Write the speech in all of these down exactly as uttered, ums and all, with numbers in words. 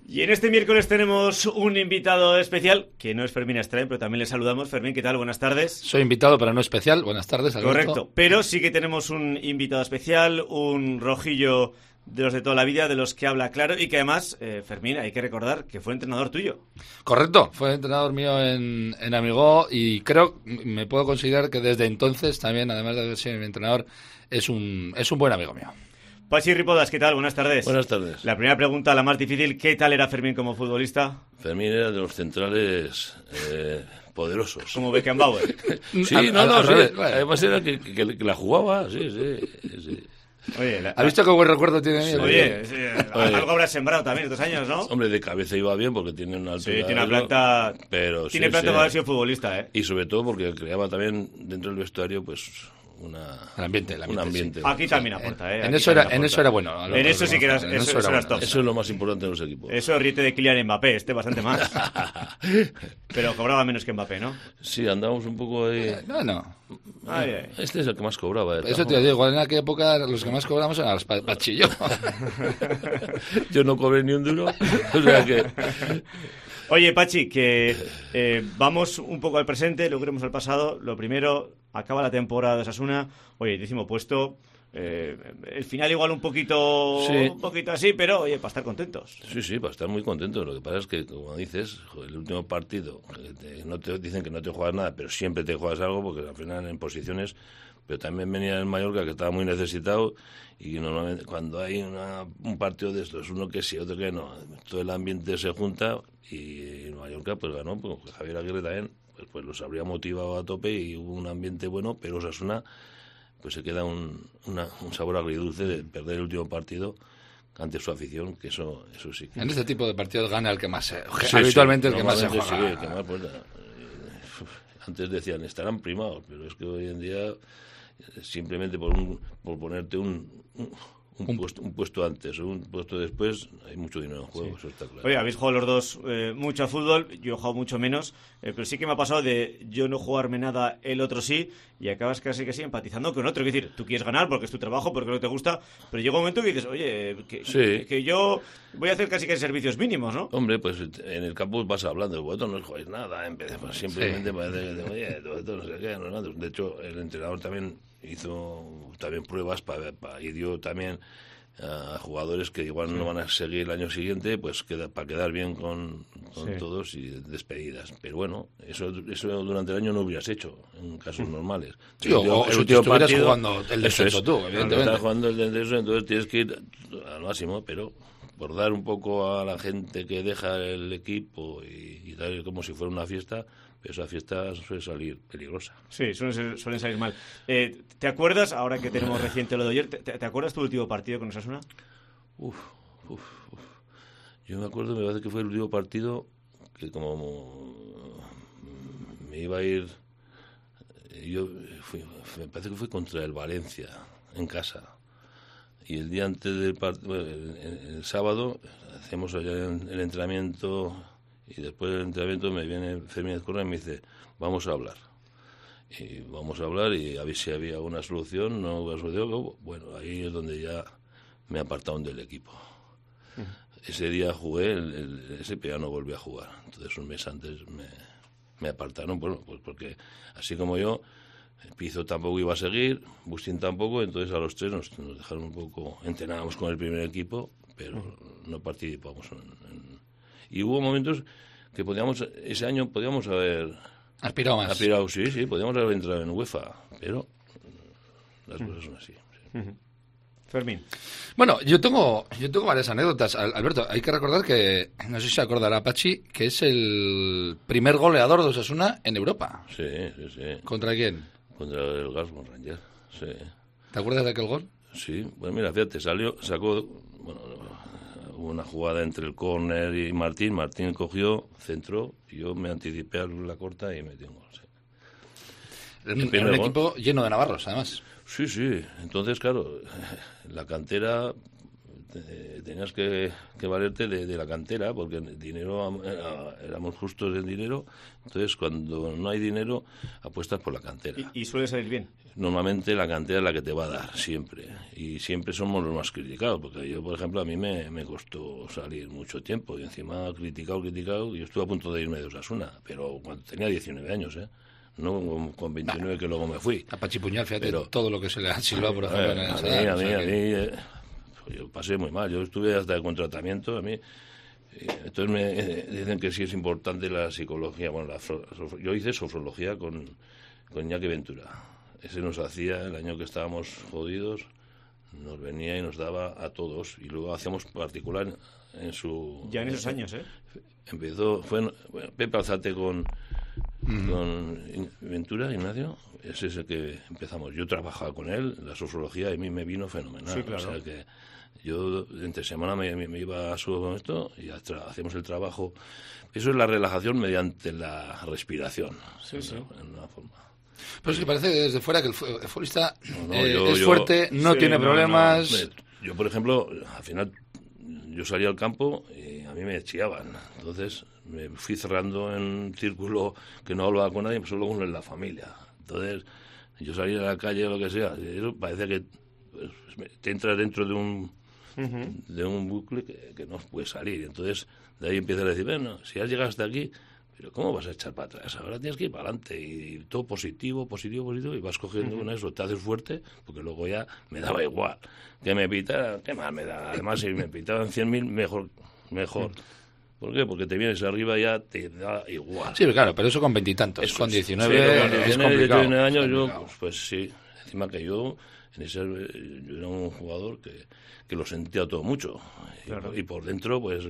Y en este miércoles tenemos un invitado especial, que no es Fermín Estrain, pero también le saludamos. Fermín, ¿qué tal? Buenas tardes. Soy invitado, pero no especial. Buenas tardes, Alberto. Correcto, pero sí que tenemos un invitado especial, un rojillo de los de toda la vida, de los que habla claro, y que además, eh, Fermín, hay que recordar que fue entrenador tuyo. Correcto, fue entrenador mío en, en Amigó, y creo, me puedo considerar que desde entonces también, además de ser mi entrenador, es un, es un buen amigo mío. Pachi Ripodas, ¿qué tal? Buenas tardes. Buenas tardes. La primera pregunta, la más difícil, ¿qué tal era Fermín como futbolista? Fermín era de los centrales eh, poderosos. Como Beckenbauer. Sí, Al- no, al- no, al sí. revés, bueno. Además era que, que, que la jugaba, sí, sí, sí. Oye, la, ¿Has visto qué buen recuerdo tiene? Sí. el- Oye, sí, Oye. algo habrás sembrado también estos años, ¿no? Hombre, de cabeza iba bien porque tiene una altura. Sí, tiene una de- planta. Pero Tiene sí, planta sí. para haber sido futbolista, ¿eh? Y sobre todo porque creaba también dentro del vestuario, pues, una, El ambiente, el ambiente, un ambiente. Aquí también aporta, ¿eh? En Aquí eso era, también en aporta. eso era bueno. Alberto, En eso sí que eras, en eso, eso era eras bueno. top. Eso es lo más importante de los equipos. Eso ríete de Kylian Mbappé, este bastante más. Pero cobraba menos que Mbappé, ¿no? Sí, andábamos un poco ahí. No, no. Ay, ay. Este es el que más cobraba. de Eso te trabajo. digo, igual en aquella época los que más cobramos eran los pa- Pachillo. Yo no cobré ni un duro. O sea que. Oye, Pachi, que eh, vamos un poco al presente, luego iremos al pasado. Lo primero, acaba la temporada de Osasuna. Oye, décimo puesto. Eh, el final igual un poquito, Sí. un poquito así, pero oye, para estar contentos. Sí, sí, para estar muy contento. Lo que pasa es que, como dices, joder, el último partido, que te- no te dicen que no te juegas nada, pero siempre te juegas algo, porque al final en posiciones. Pero también venía el Mallorca, que estaba muy necesitado, y normalmente cuando hay una- un partido de estos, uno que sí, otro que no, todo el ambiente se junta, y el Mallorca pues ganó, pues Javier Aguirre también, pues, pues los habría motivado a tope, y hubo un ambiente bueno, pero Osasuna pues se queda un, una- un sabor agridulce de perder el último partido ante su afición, que eso eso sí que... En este tipo de partidos gana el que más se... Sí, habitualmente sí, el que más se normalmente juega. sí, el que más, pues, eh, antes decían, estarán primados, pero es que hoy en día, eh, simplemente por, un, por ponerte un, un, un puesto, un puesto antes o un puesto después, hay mucho dinero en juego, eso está claro. Oye, habéis jugado los dos eh, mucho a fútbol, yo he jugado mucho menos, eh, pero sí que me ha pasado de yo no jugarme nada, el otro sí, y acabas casi que sí empatizando con otro. Es decir, tú quieres ganar porque es tu trabajo, porque no te gusta, pero llega un momento que dices, oye, que, Sí. que yo voy a hacer casi que servicios mínimos, ¿no? Hombre, pues en el campo vas hablando, vosotros no jugáis nada, empezamos simplemente Sí. parece que, oye, vosotros no sé qué, no, no. De hecho, el entrenador también hizo también pruebas para, para y dio también a jugadores que igual no van a seguir el año siguiente, pues queda, para quedar bien con, con Sí. todos y despedidas. Pero bueno, eso eso durante el año no hubieras hecho en casos normales. Sí, El o- último- o el si último estuvieras partido- jugando el eso descenso es. tú, Claro, evidentemente. estás jugando el descenso, entonces tienes que ir al máximo, pero por dar un poco a la gente que deja el equipo y, y dar como si fuera una fiesta, esa fiesta suele salir peligrosa. Sí, suelen, ser- suelen salir mal. Eh, ¿Te acuerdas, ahora que tenemos reciente lo de ayer, te, te acuerdas tu último partido con Osasuna? Uf, uf, uf. Yo me acuerdo, me parece que fue el último partido que como me iba a ir, yo fui, me parece que fue contra el Valencia, en casa. Y el día antes del partido, el, el- el sábado, hacemos allá el, el entrenamiento, y después del entrenamiento me viene Fermín Ezcurra y me dice, vamos a hablar. Y vamos a hablar y a ver si había una solución, no hubo solución. Bueno, ahí es donde ya me apartaron del equipo. Ese día jugué, el, el, ese pero ya no volví a jugar. Entonces un mes antes me, me apartaron, bueno, pues porque así como yo, Pizzo tampoco iba a seguir, Bustín tampoco, entonces a los tres nos, nos dejaron un poco, entrenábamos con el primer equipo, pero no participamos. En, en, y hubo momentos que podíamos, ese año podíamos haber Aspirado más. aspirado, sí, sí, podíamos haber entrado en UEFA, pero las cosas son así. Sí. Fermín. Bueno, yo tengo, yo tengo varias anécdotas. Al- Alberto, hay que recordar que, no sé si se acordará Pachi, que es el primer goleador de Osasuna en Europa. Sí, sí, sí. ¿Contra quién? Contra el Glasgow Rangers, sí. ¿Te acuerdas de aquel gol? Sí, bueno, mira, fíjate, salió, sacó, bueno, hubo una jugada entre el córner y Martín, Martín cogió, centró, y yo me anticipé a la corta y metí un gol, sí. Era El un, primer era un gol. equipo lleno de navarros, además. Sí, sí, entonces, claro, la cantera eh, tenías que, que valerte de, de la cantera, porque el dinero, era, éramos justos en dinero, entonces cuando no hay dinero apuestas por la cantera. ¿Y, y suele salir bien? Normalmente la cantera es la que te va a dar, siempre, y siempre somos los más criticados, porque yo, por ejemplo, a mí me, me costó salir mucho tiempo, y encima criticado, criticado, y yo estuve a punto de irme de Osasuna, pero cuando tenía diecinueve años, ¿eh? No con veintinueve, que luego me fui. A Pachipuñal, fíjate, pero, todo lo que se le ha silbado, por ejemplo, eh, en el a mí, Sadar, a mí, o sea a mí, que... eh, yo pasé muy mal, yo estuve hasta de contratamiento, a mí, eh, entonces me eh, dicen que sí es importante la psicología, bueno, la, yo hice sofrología con, con Iñaki Ventura, ese nos hacía, el año que estábamos jodidos, nos venía y nos daba a todos, y luego hacíamos particular en su... Ya en esos años, ¿eh? Empezó, fue bueno, Pepe Alzate con, mm. con Ventura, Ignacio, ese es el que empezamos. Yo trabajaba con él, la sofrología, y a mí me vino fenomenal. Sí, claro. O sea que yo entre semana me, me, me iba a su esto y hacíamos el trabajo. Eso es la relajación mediante la respiración, sí, en, sí. Una, en una forma. Pero es que parece desde fuera que el futbolista no, no, eh, yo, es yo, fuerte, no sí, tiene no, problemas... No. Yo, por ejemplo, al final yo salía al campo y a mí me chiaban. Entonces me fui cerrando en un círculo que no hablaba con nadie, solo con la familia. Entonces yo salía a la calle o lo que sea, y eso parece que pues, te entras dentro de un uh-huh. de un bucle que, que no puedes salir. Entonces de ahí empiezas a decir, bueno, si has llegado hasta aquí, pero ¿cómo vas a echar para atrás? Ahora tienes que ir para adelante y, y todo positivo, positivo, positivo, y vas cogiendo uh-huh. una eso, te haces fuerte, porque luego ya me daba igual. Que me pitara, ¿qué más me da? Además, si me pitaban cien mil, mejor, mejor. Uh-huh. ¿Por qué? Porque te vienes arriba y ya te da igual. Sí, claro, pero eso con veintitantos, eso, con diecinueve sí, es complicado. diecinueve años yo, pues, pues sí, encima que yo, en ese, yo era un jugador que, que lo sentía todo mucho. Claro. Y, y por dentro, pues...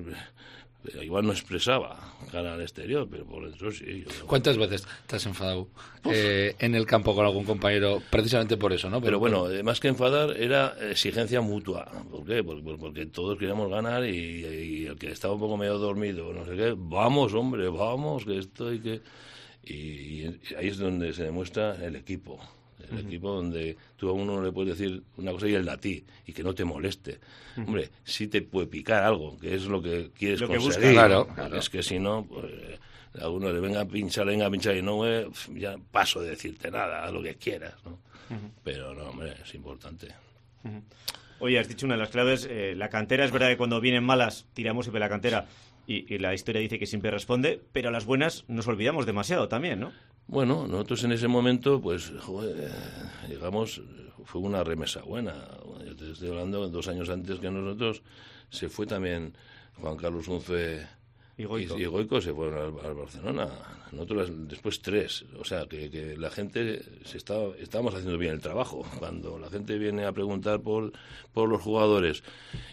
igual no expresaba cara al exterior, pero por dentro sí. Yo... ¿Cuántas veces te has enfadado eh, en el campo con algún compañero precisamente por eso, no? Pero, pero bueno, por... más que enfadar era exigencia mutua. ¿Por qué? Porque, porque todos queríamos ganar y, y el que estaba un poco medio dormido, no sé qué, vamos, hombre, vamos, que esto hay que... Y, y ahí es donde se demuestra el equipo. El uh-huh. equipo donde tú a uno no le puedes decir una cosa y él a ti, y que no te moleste. Uh-huh. Hombre, sí te puede picar algo, que es lo que quieres lo que conseguir. Busca, claro, claro. Es que si no, pues, a uno le venga a pinchar, le venga a pinchar y no, eh, ya paso de decirte nada, haz lo que quieras, ¿no? Uh-huh. Pero no, hombre, es importante. Uh-huh. Oye, has dicho una de las claves, eh, la cantera, es verdad que cuando vienen malas tiramos siempre la cantera y, y la historia dice que siempre responde, pero a las buenas nos olvidamos demasiado también, ¿no? Bueno, nosotros en ese momento, pues, joder, digamos, fue una remesa buena. Yo te estoy hablando, dos años antes que nosotros, se fue también Juan Carlos Unzué y Goico, y, y Goico se fueron al, al Barcelona. Nosotros después tres. O sea, que, que la gente, se estaba, estábamos haciendo bien el trabajo. Cuando la gente viene a preguntar por, por los jugadores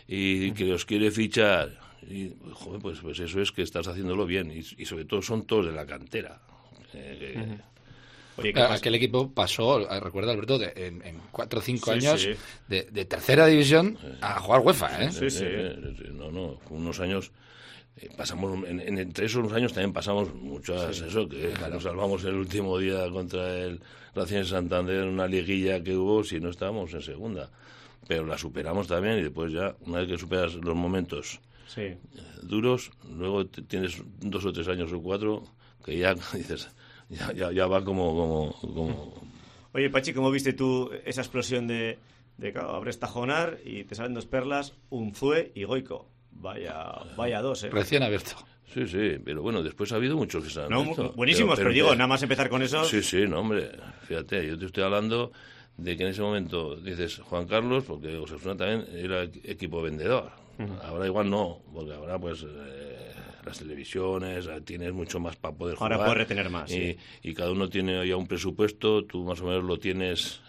y que los quiere fichar, y, joder, pues, pues eso es que estás haciéndolo bien. Y, y sobre todo son todos de la cantera. Eh, uh-huh. Oye, aquel equipo pasó, recuerda Alberto, de, en, en cuatro o cinco sí, años sí. De, de tercera división sí. a jugar UEFA, ¿eh? Sí, sí. No, no, unos años eh, pasamos, en, en, entre esos años también pasamos muchas, sí. eso, que claro. nos salvamos el último día contra el Racing Santander en una liguilla que hubo, si no estábamos en segunda, pero la superamos también y después ya, una vez que superas los momentos sí. eh, duros, luego t- tienes dos o tres años o cuatro que ya dices, ya, ya, ya va como, como, como... Oye, Pachi, ¿cómo viste tú esa explosión de, de claro, abres Tajonar y te salen dos perlas, Unzué y Goico? Vaya, vaya dos, ¿eh? Recién abierto. Sí, sí, pero bueno, después ha habido muchos que se han no, visto. buenísimos, pero, pero, pero digo, nada más empezar con eso... Sí, sí, no, hombre, fíjate, yo te estoy hablando de que en ese momento dices Juan Carlos, porque Osasuna también era equipo vendedor. Uh-huh. Ahora igual no, porque ahora pues... Eh, las televisiones, tienes mucho más para poder jugar. Ahora puedes retener más. Y, sí. y cada uno tiene ya un presupuesto, tú más o menos lo tienes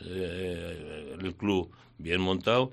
eh, el club bien montado,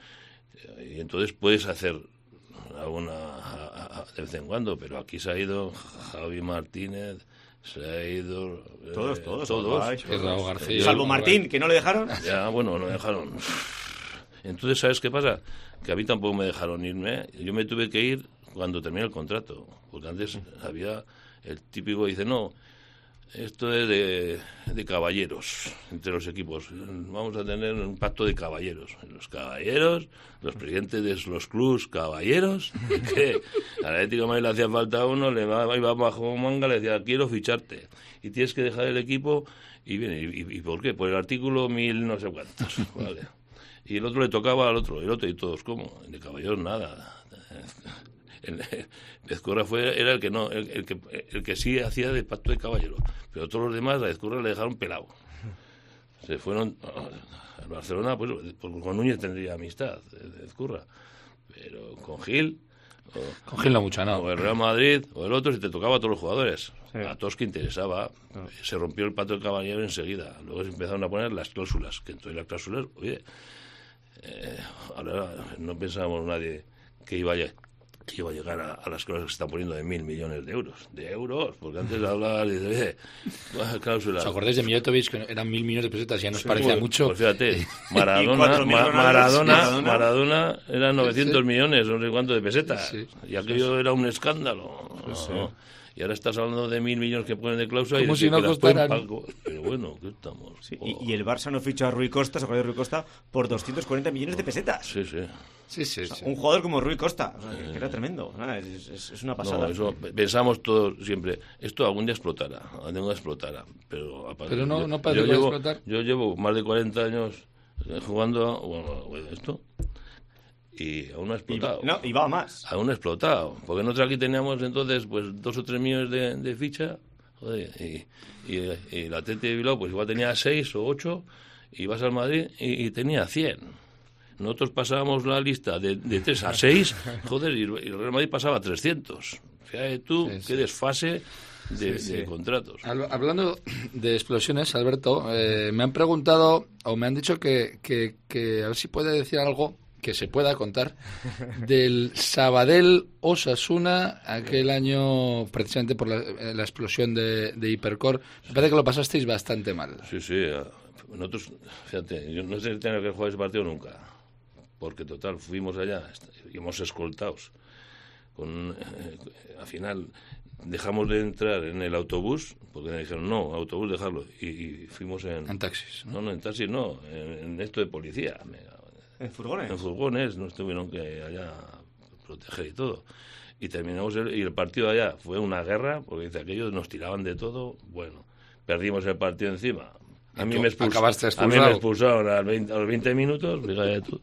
y entonces puedes hacer alguna a, a, de vez en cuando, pero aquí se ha ido Javi Martínez, se ha ido... Eh, todos, todos. todos, Ay, todos Raúl García. Salvo Martín, que no le dejaron. Ya, bueno, no dejaron. Entonces, ¿sabes qué pasa? Que a mí tampoco me dejaron irme. Yo me tuve que ir cuando terminé el contrato, porque antes había el típico, dice, no, esto es de, de caballeros entre los equipos. Vamos a tener un pacto de caballeros. Los caballeros, los presidentes de los clubs caballeros, que al Atlético de Madrid le hacía falta a uno, le iba bajo manga, le decía, quiero ficharte. Y tienes que dejar el equipo, y viene, ¿y, y por qué? Por el artículo mil no sé cuántos. Vale. Y el otro le tocaba al otro, el otro, y todos, ¿cómo? De caballeros nada. El, el Ezcurra fue, era el que no, el, el que el que sí hacía de pacto de caballero, pero todos los demás a Ezcurra le dejaron pelado. Se fueron a Barcelona, pues porque con Núñez tendría amistad, Ezcurra, pero con Gil, o, con Gil no mucha, no. O el Real Madrid, o el otro, si te tocaba a todos los jugadores, sí. A todos que interesaba, no. Se rompió el pacto de caballero enseguida. Luego se empezaron a poner las cláusulas, que entonces las cláusulas, oye, eh, ahora no pensábamos nadie que iba a que iba a llegar a, a las cosas que se están poniendo de mil millones de euros. De euros, porque antes hablabas y dices, eh, cláusulas. ¿Os acordáis de Mijatovic, que eran mil millones de pesetas? Ya nos sí, parecía pues, mucho. Pues fíjate, Maradona, Ma, Maradona, Maradona eran novecientos sí. millones, no sé cuánto de pesetas. Sí, sí. Y aquello sí. era un escándalo. Sí. No, no. Y ahora estás hablando de mil millones que ponen de cláusula y como si no costaran. Pero bueno, ¿qué estamos? Sí, oh. y, y el Barça no fichó a Rui Costa, ¿se acuerda de Rui Costa? Por doscientos cuarenta millones de pesetas. Sí, sí. Sí, sí, o sea, sí. Un jugador como Rui Costa, o sea, que era tremendo. Ah, es, es, es una pasada. No, eso pensamos todos siempre, esto algún día explotará, algún día explotará. Pero, aparte, pero no, yo, no parece yo que llevo, explotar. Yo llevo más de cuarenta años jugando bueno, esto y aún no ha explotado. Y, no, y va más. Aún no ha explotado. Porque nosotros aquí teníamos entonces pues dos o tres millones de, de ficha. Joder, y, y, y el Atleti de Bilbao pues igual tenía seis o ocho y vas al Madrid y, y tenía cien. Nosotros pasábamos la lista de, de tres a seis, joder, y el Real Madrid pasaba a trescientos. Fíjate tú, sí, sí. Qué desfase de, sí, sí. de contratos. Hablando de explosiones, Alberto, eh, me han preguntado o me han dicho que, que, que a ver si puede decir algo que se pueda contar del Sabadell Osasuna aquel año precisamente por la, la explosión de, de Hipercor. Me parece que lo pasasteis bastante mal. Sí, sí. Nosotros, fíjate, yo no sé si tengo que jugar ese partido nunca, porque total, fuimos allá, íbamos escoltados. Con, eh, al final dejamos de entrar en el autobús, porque me dijeron, no, autobús dejarlo, y, y fuimos en... En taxis, ¿no? No, no, en taxis no, en, en esto de policía. ¿En furgones? En furgones, nos tuvieron que allá proteger y todo. Y terminamos, el, y el partido allá fue una guerra, porque dice, aquellos nos tiraban de todo, bueno, perdimos el partido encima. A mí, me expulsaron, a mí me expulsaron a los veinte, a los veinte minutos, fíjate tú.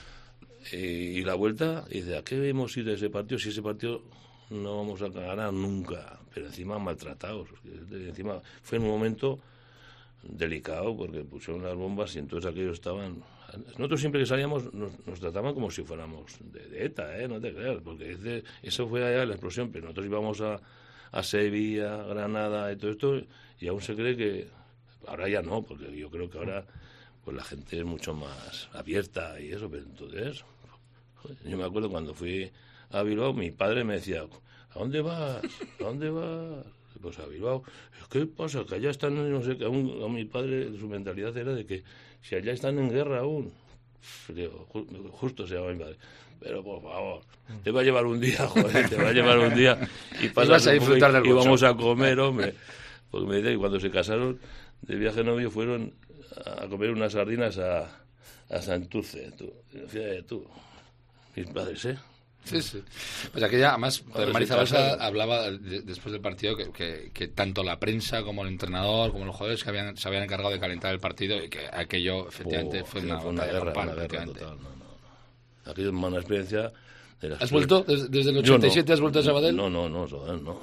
Y, y la vuelta, y dice, ¿a qué hemos ido a ese partido? Si ese partido no vamos a ganar nunca. Pero encima maltratados. Encima fue en un momento delicado, porque pusieron las bombas y entonces aquellos estaban... Nosotros siempre que salíamos nos, nos trataban como si fuéramos de, de ETA, ¿eh? No te creas, porque ese, eso fue allá la explosión, pero nosotros íbamos a, a Sevilla, Granada y todo esto, y aún se cree que... Ahora ya no, porque yo creo que ahora pues la gente es mucho más abierta y eso, pero entonces... Joder, yo me acuerdo cuando fui a Bilbao, mi padre me decía, ¿a dónde vas? ¿A dónde vas? Pues a Bilbao. ¿Qué pasa? Que allá están, no sé, que aún, a mi padre su mentalidad era de que si allá están en guerra aún, digo, justo se llama mi padre, pero por favor, te va a llevar un día, joder, te va a llevar un día y pasas a disfrutar del y vamos a comer, hombre. Porque me dice que cuando se casaron de viaje novio fueron a comer unas sardinas a, a Santurce, tú, fíjate tú, mis padres, ¿eh? Sí, sí. Pues aquella, además, Marizarosa hablaba de, después del partido que, que, que tanto la prensa como el entrenador, como los jugadores que habían, se habían encargado de calentar el partido y que aquello, efectivamente, oh, fue, una, fue una guerra, una guerra total. No, no, no. Aquello es una experiencia. De las ¿Has vuelto? ¿Desde, desde el ochenta y siete no, has vuelto a Sabadell? No, no, no, Sabadell no.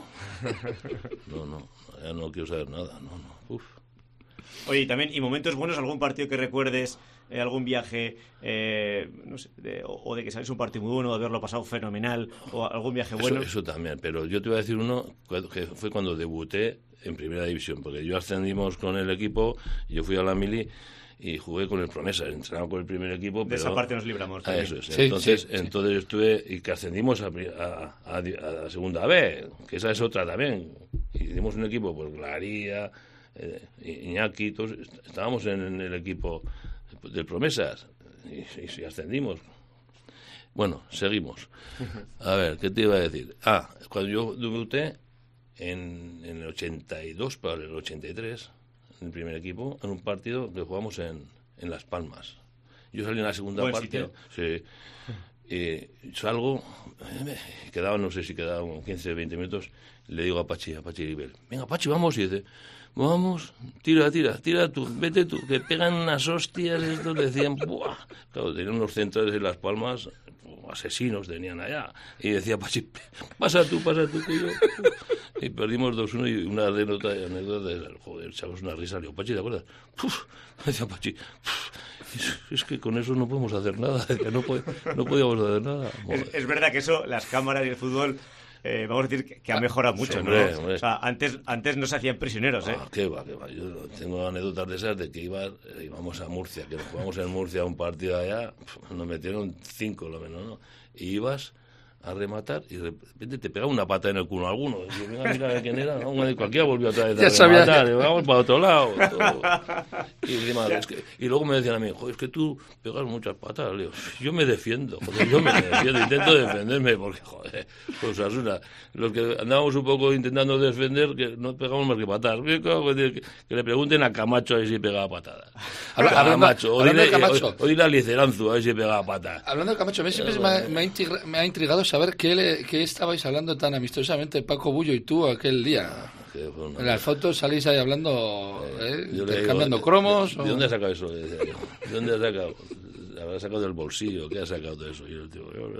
No, no, ya no quiero saber nada, no, no. Uf. Oye, y también, y momentos buenos, algún partido que recuerdes, eh, algún viaje, eh, no sé, de, o, o de que sales un partido muy bueno, de haberlo pasado fenomenal, o algún viaje bueno. Eso, eso también, pero yo te voy a decir uno que fue cuando debuté en Primera División, porque yo ascendimos con el equipo, yo fui a la Mili y jugué con el Promesa, entrenaba con el primer equipo. De pero... esa parte nos libramos. Ah, eso es. Sí, entonces, sí, entonces sí. estuve, y que ascendimos a, a, a, a la segunda B, que esa es otra también. Y hicimos un equipo, pues Glaría, eh, Iñaki, todos, estábamos en, en el equipo del Promesas, y, y, y ascendimos. Bueno, seguimos. A ver, ¿qué te iba a decir? Ah, cuando yo debuté, en, en el ochenta y dos para el ochenta y tres, en el primer equipo, en un partido que jugamos en, en Las Palmas. Yo salí en la segunda Buen parte. sitio. Sí. Eh, salgo, quedaba, no sé si quedaban quince, veinte minutos, le digo a Pachi, a Pachi Ribel, venga Pachi, vamos, y dice, vamos, tira, tira, tira tú, vete tú, que pegan unas hostias, estos decían, ¡buah! Claro, tenían unos centrales en Las Palmas, asesinos tenían allá, y decía Pachi, pasa tú, pasa tú, que yo... Y perdimos dos uno y una anécdota, anécdota de, joder, echamos una risa, le digo, Pachi, ¿te acuerdas? Puf, decía Pachi, puf, es, es que con eso no podemos hacer nada, que no, pod, no podíamos hacer nada. Es, es verdad que eso, las cámaras y el fútbol, eh, vamos a decir que, que ha mejorado mucho, sí, hombre, ¿no? hombre. O sea, antes, antes no se hacían prisioneros, ¿eh? Ah, qué va, qué va. Yo tengo anécdotas de esas de que iba, íbamos a Murcia, que nos jugamos en Murcia un partido allá, nos metieron cinco lo menos, ¿no? Y ibas a rematar y de repente te pegaba una pata en el culo a alguno. Y yo, venga, mira quién era, ¿no? Cualquiera volvió otra vez a Ya rematar, sabía. y vamos para otro lado. Todo. Y, encima, es que, y luego me decían a mí, joder, es que tú pegas muchas patas. Le digo, yo me defiendo, joder, yo me defiendo, intento defenderme, porque, joder, pues Asuna, los que andábamos un poco intentando defender, que no pegamos más que patas. Que, que, que le pregunten a Camacho a ver si pegaba patadas. Habla- A hablando- Camacho, o hablando dile, de Camacho. o, o dile a Liceranzu a ver si pegaba patas. Hablando de Camacho, a mí siempre me ha, me ha intriga- me ha intrigado saber qué, le- qué estabais hablando tan amistosamente Paco Bullo y tú aquel día. Que fue una- En las fotos salís ahí hablando, ¿eh? Yo le digo, Intercambiando ¿de- cromos. ¿De, o- de dónde has sacado eso? Le decía yo. ¿De dónde has sacado? ¿Habrá sacado del bolsillo? ¿Qué has sacado de eso? Y yo, digo, yo,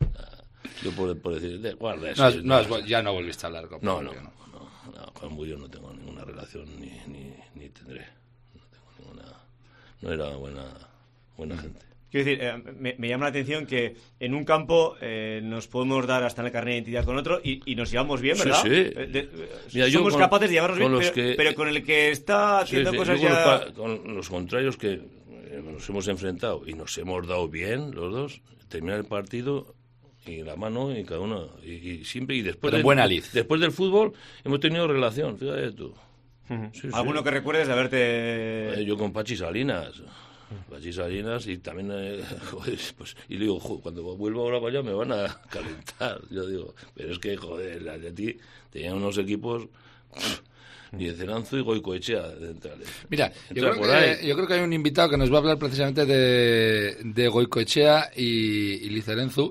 yo por, por decir, de, guarda eso. No has- no has- ya no volviste a hablar con No, Paco no, Bullo, no, no, con Bullo no tengo ninguna relación ni, ni, ni tendré. No tengo ninguna. No era buena, buena gente. Quiero decir, eh, me, me llama la atención que en un campo eh, nos podemos dar hasta en el carnet de identidad con otro y, y nos llevamos bien, Sí, ¿verdad? sí. Eh, de- Mira, yo somos con- capaces de llevarnos bien, con los pero, que- pero con el que está Sí, haciendo sí, cosas yo con, ya... los, pa- con los contrarios que eh, nos hemos enfrentado y nos hemos dado bien los dos, terminar el partido y la mano y cada uno y, y siempre y después Pero del, buena lid. después del fútbol hemos tenido relación, fíjate tú. Ujú. Sí, sí. ¿Alguno que recuerdes de haberte... Eh, yo con Pachi Salinas. Pachi Salinas y también eh, joder, pues, y le digo, joder, cuando vuelva ahora para allá me van a calentar. Yo digo, pero es que joder, el Atleti tenía unos equipos Liceranzu y Goicoechea centrales. Mira, yo Entra creo, por ahí. que, yo creo que hay un invitado que nos va a hablar precisamente de, de Goicoechea y, y Licerenzu.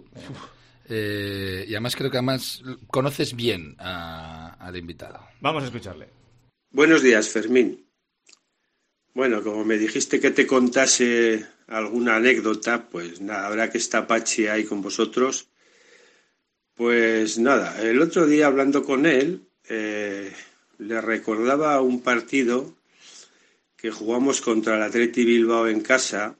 Eh, y además creo que además conoces bien a- al invitado. Vamos a escucharle. Buenos días, Fermín. Bueno, como me dijiste que te contase alguna anécdota, pues nada, ahora que está Pachi ahí con vosotros, pues nada, el otro día hablando con él, eh, le recordaba un partido que jugamos contra el Athletic Bilbao en casa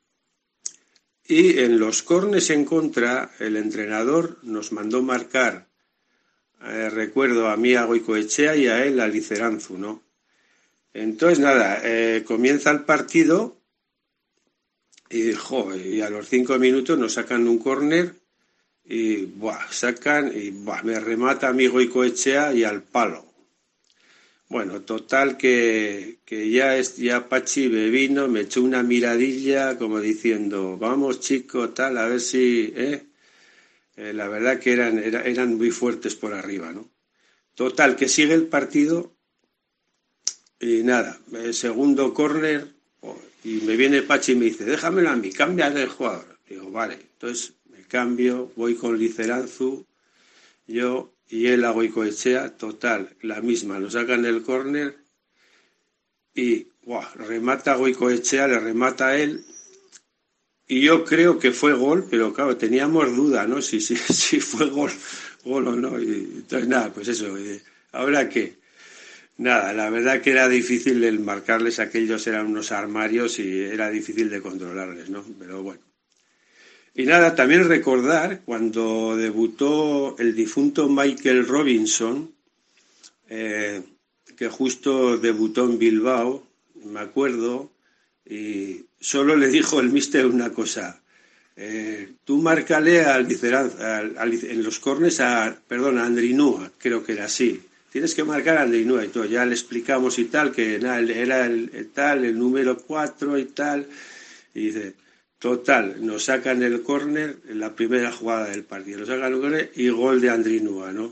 y en los cornes en contra el entrenador nos mandó marcar, eh, recuerdo a mí a Goicoechea y a él a Liceranzu, ¿no? Entonces, nada, eh, comienza el partido y, jo, y a los cinco minutos nos sacan un córner y buah, sacan y buah, me remata a mi Goicoechea y al palo. Bueno, total que, que ya, es, ya Pachi me vino, me echó una miradilla como diciendo, vamos chico, tal, a ver si... ¿eh? Eh, la verdad que eran, era, eran muy fuertes por arriba, ¿no? Total, que sigue el partido... Y nada, el segundo córner, oh, y me viene Pachi y me dice, déjamelo a mí, cambia de jugador. Digo, vale, entonces me cambio, voy con Liceranzu, yo y él a Goicoechea, total, la misma, nos sacan el córner y wow, remata a Goicoechea, le remata a él, y yo creo que fue gol, pero claro, teníamos duda, ¿no? Si, si, si fue gol, gol o no. Y, entonces nada, pues eso, y, ¿ahora qué? Nada, la verdad que era difícil el marcarles, aquellos eran unos armarios y era difícil de controlarles, ¿no? Pero bueno. Y nada, también recordar cuando debutó el difunto Michael Robinson, eh, que justo debutó en Bilbao, me acuerdo, y solo le dijo el míster una cosa, eh, tú márcale al, al, al, en los cornes a, perdón, a Andrinúa, creo que era así. Tienes que marcar a Andrinúa y todo. Ya le explicamos y tal, que nada, era el, el tal, el número cuatro y tal. Y dice, total, nos sacan el córner en la primera jugada del partido. Nos sacan el córner y gol de Andrinúa, ¿no?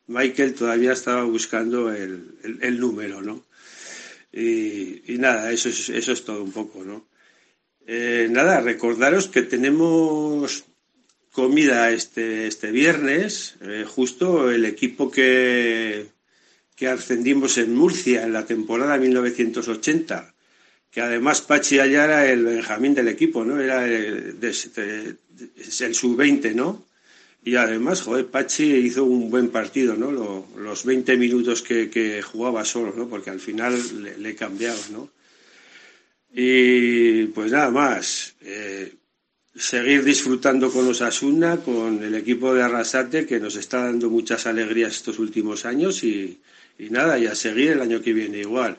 Michael todavía estaba buscando el, el, el número, ¿no? Y, y nada, eso es, eso es todo un poco, ¿no? Eh, nada, recordaros que tenemos comida este, este viernes, eh, justo el equipo que, que ascendimos en Murcia en la temporada mil novecientos ochenta, que además Pachi allá era el Benjamín del equipo, ¿no? Era el, de, de, de, el sub veinte, ¿no? Y además, joder, Pachi hizo un buen partido, ¿no? Lo, los veinte minutos que, que jugaba solo, ¿no? Porque al final le, le cambiaba, ¿no? Y pues nada más, eh, seguir disfrutando con Osasuna, con el equipo de Arrasate, que nos está dando muchas alegrías estos últimos años, y, y nada, y a seguir el año que viene igual.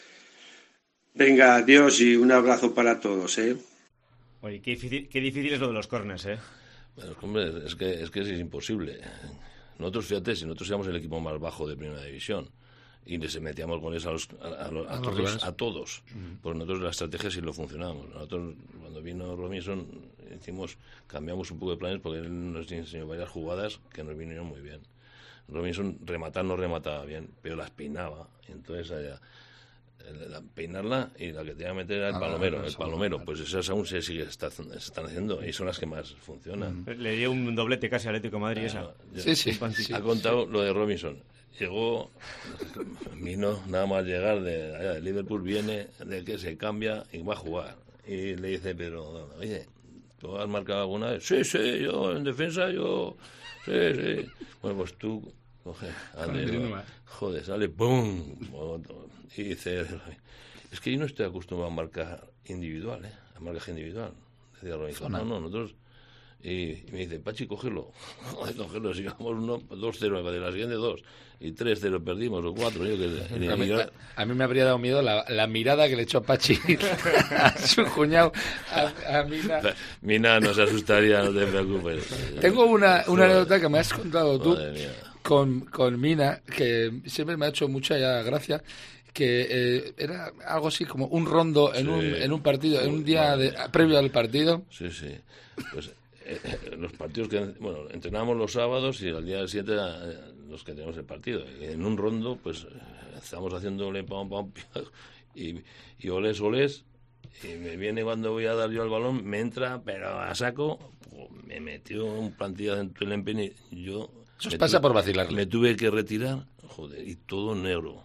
Venga, adiós y un abrazo para todos, ¿eh? Oye, qué difícil, qué difícil es lo de los córners, ¿eh? Bueno, hombre, es que, es que es imposible. Nosotros, fíjate, si nosotros éramos el equipo más bajo de Primera División y les metíamos goles a, los, a, a, a, a, todos, a todos, uh-huh. Pues nosotros la estrategia sí lo funcionábamos. Nosotros, cuando vino Robinson, hicimos, cambiamos un poco de planes porque él nos enseñó varias jugadas que nos vinieron muy bien. Robinson rematar no remataba bien, pero las peinaba. Entonces, allá, la, peinarla y la que tenía que meter era el ah, palomero. El palomero, pues esas aún se sigue está, se están haciendo y son las que más funcionan. Uh-huh. Le dio un doblete casi al Atlético de Madrid, ah, esa. Sí, sí. sí. Ha contado lo de Robinson. Llegó, vino nada más llegar de allá de Liverpool, viene de que se cambia y va a jugar. Y le dice, pero, oye, ¿tú has marcado alguna vez? Sí, sí, yo en defensa, yo, sí, sí. Bueno, pues tú, coge, ande, joder, sale, ¡pum! Y dice, es que yo no estoy acostumbrado a marcar individual, ¿eh? A marcaje individual. Decía Robinson, no, no, nosotros... Y, y me dice, Pachi, cógelo. Joder, cógelo, si vamos uno, dos cero, de la siguiente dos, y tres cero perdimos, o cuatro. Yo que, a, mí, yo... a mí me habría dado miedo la, la mirada que le echó Pachi a su cuñado, a, a Mina. Mina no se asustaría, no te preocupes. Tengo una, una anécdota que me has contado tú con, con Mina, que siempre me ha hecho mucha gracia, que eh, era algo así como un rondo en, sí. un, en un partido, en un día de, previo al partido. Sí, sí. Pues... los partidos que, bueno, entrenamos los sábados y al día siguiente los que tenemos el partido. Y en un rondo, pues, estamos haciéndole pam, pam, pam, y, y olés, olés, y me viene cuando voy a dar yo al balón, me entra, pero a saco, pues, me metió un plantilla dentro del empeine. Yo Eso pasa tuve, por vacilarle. Me tuve que retirar, joder, y todo negro.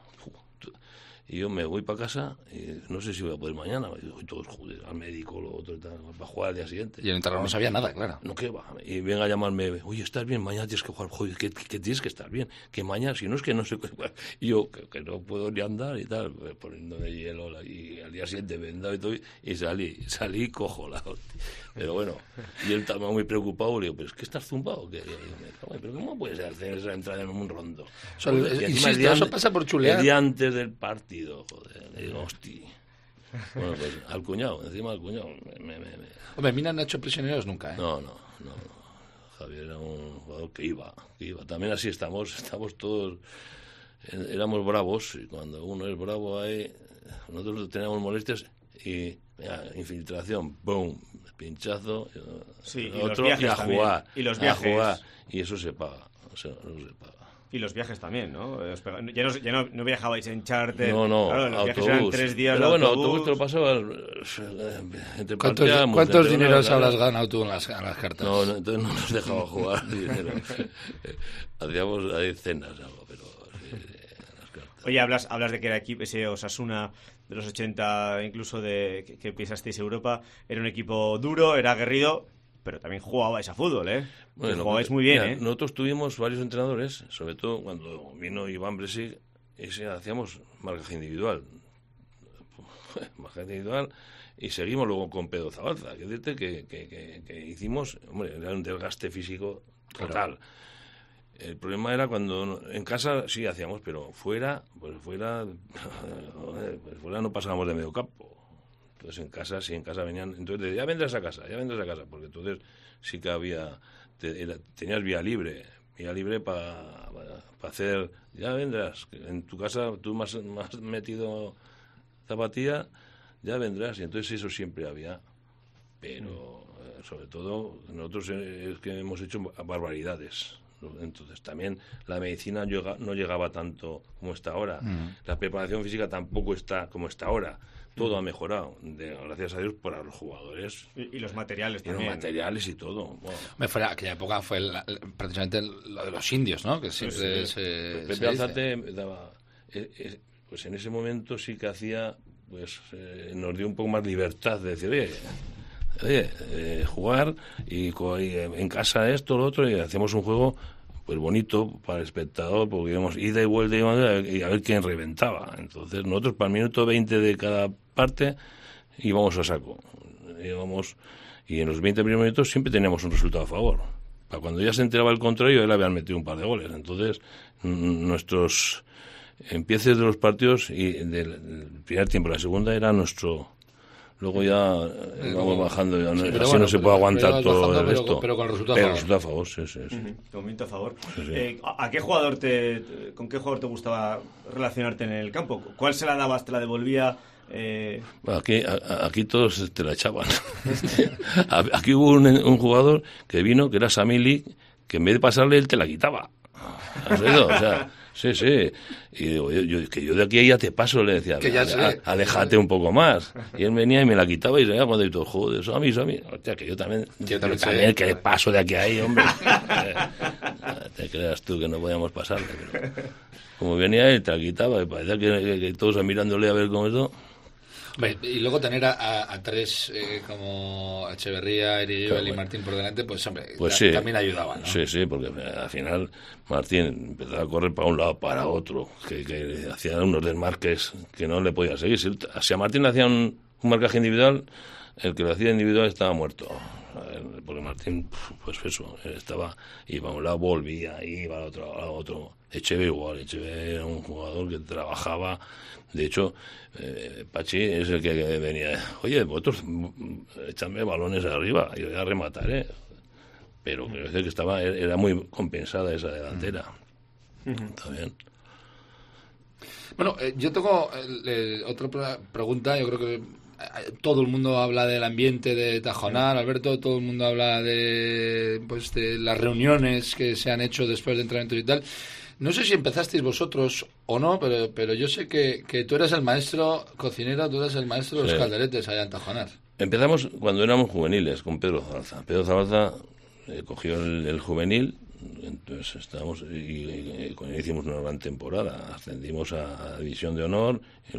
Y yo me voy para casa y no sé si voy a poder mañana. Y voy todos, joder, al médico, lo otro, tal, para jugar al día siguiente. Y el entrenador no sabía nada, claro. No, ¿qué va? Y venga a llamarme, oye, ¿estás bien? Mañana tienes que jugar. Joder, que, que tienes que estar bien. Que mañana, si no es que no sé... Y yo, que, que no puedo ni andar y tal, poniéndome hielo. Y al día siguiente vendado y todo, y salí, salí cojo la hostia. Pero bueno, y él estaba muy preocupado, le digo, ¿pero es que estás zumbado? Que, yo, ¿pero cómo puedes hacer esa entrada en un rondo? So, Joder, insisto, eso pasa por chulear. El día antes del partido, joder, le digo, hostia. Bueno, pues al cuñado, encima al cuñado. Me, me, me. Hombre, Mina no ha hecho prisioneros nunca, ¿eh? No, no, no. Javier era un jugador que iba, que iba. También así estamos, estamos todos, éramos bravos, y cuando uno es bravo ahí, nosotros teníamos molestias y... Mira, infiltración, boom, pinchazo, sí, otro, y, los y a también. jugar, y los viajes, a jugar, y eso se paga, o sea, no se paga. Y los viajes también, ¿no? Ya no, ya no, no viajabais en charter. No, no, claro, los autobús. viajes eran tres días Pero de bueno, autobús. autobús te lo pasaba entre ¿Cuántos, ¿cuántos dineros habrás ganado tú en las, en las cartas? No, no, entonces no nos dejaba jugar dinero. Hacíamos ahí cenas, algo, pero sí, en las cartas. Oye, hablas, hablas de que era equipo, ese Osasuna de los ochenta, incluso de que, que pisasteis Europa, era un equipo duro, era aguerrido, pero también jugabais a fútbol, ¿eh? Bueno, jugabais muy bien, mira, ¿eh? Nosotros tuvimos varios entrenadores, sobre todo cuando vino Iván Bresig, ese hacíamos marcaje individual. Marcaje individual y seguimos luego con Pedro Zabalza. Que decirte que, que, que, que hicimos, hombre, era un desgaste físico total. Claro. El problema era cuando en casa sí hacíamos, pero fuera, pues fuera, pues fuera no pasábamos de medio campo. Entonces en casa, sí, en casa venían, entonces ya vendrás a casa, ya vendrás a casa, porque entonces sí que había, te, era, tenías vía libre, vía libre para pa hacer, ya vendrás, en tu casa tú más, más metido zapatilla, ya vendrás, y entonces eso siempre había, pero sobre todo nosotros es que hemos hecho barbaridades. Entonces también la medicina no llegaba tanto como está ahora. Mm. La preparación física tampoco está como está ahora. Todo ha mejorado, de, gracias a Dios, para los jugadores. Y, y los materiales y también. Los materiales y todo. Bueno. Me fuera, aquella época fue la, prácticamente lo de los indios, ¿no? Que siempre sí, se, Pepe se Alzate daba... Eh, eh, pues en ese momento sí que hacía... pues eh, nos dio un poco más libertad de decir, oye, oye eh, jugar y, y en casa esto, lo otro, y hacíamos un juego pues bonito para el espectador, porque íbamos ida y vuelta y a ver quién reventaba. Entonces nosotros para el minuto veinte de cada parte íbamos a saco. Íbamos, y en los veinte primeros minutos siempre teníamos un resultado a favor. Para cuando ya se enteraba el contrario, él había metido un par de goles. Entonces n- nuestros empieces de los partidos y del primer tiempo, la segunda era nuestro... Luego ya eh, vamos bajando, ya no, sí, así bueno, no se puede aguantar todo bajando, el resto. Pero, pero con resultado pero a favor. Resultado a favor, sí, sí. sí. Uh-huh. Momento a favor. Sí, sí. Eh, ¿A qué jugador te, con qué jugador te gustaba relacionarte en el campo? ¿Cuál se la dabas? ¿Te la devolvía? Eh... Bueno, aquí, a, aquí todos te la echaban. Aquí hubo un, un jugador que vino, que era Samili, que en vez de pasarle, él te la quitaba. ¿Has oído? O sea... Sí, sí. Y digo, yo, yo, que yo de aquí ya te paso, le decía, que ya sé. Aléjate un poco más. Y él venía y me la quitaba y se veía cuando y todo, joder, eso a mí, eso a mí. Hostia, que yo también, yo también, yo también que le paso de aquí a ahí, hombre. Te creas tú que no podíamos pasarle. Pero como venía él, te la quitaba y parecía que, que, que todos mirándole a ver cómo eso. Y luego tener a, a, a tres eh, como Echeverría, Eriguibel claro, y Martín por delante, pues hombre, pues ta- sí, también ayudaban, ¿no? Sí, sí, porque al final Martín empezaba a correr para un lado, para otro, que, que hacía unos desmarques que no le podía seguir. Si, si a Martín le hacían un, un marcaje individual, el que lo hacía individual estaba muerto. Porque Martín, pues eso, estaba, iba a un lado, volvía, iba al otro, al otro. Echeve igual, Echeve era un jugador que trabajaba. De hecho, eh, Pachi es el que, que venía, oye, vosotros echadme balones arriba, yo voy a rematar, ¿eh? Pero creo que estaba, era muy compensada esa delantera. Uh-huh. Está bien. Bueno, eh, yo tengo eh, otra pregunta, yo creo que todo el mundo habla del ambiente de Tajonar, Alberto, todo el mundo habla de, pues, de las reuniones que se han hecho después de entrenamientos y tal. No sé si empezasteis vosotros o no, pero, pero yo sé que, que tú eres el maestro cocinero, tú eres el maestro de los sí. calderetes allá en Tajonar. Empezamos cuando éramos juveniles con Pedro Zabalza. Pedro Zabalza eh, cogió el, el juvenil, entonces estábamos y, y, y con él hicimos una gran temporada, ascendimos a, a División de Honor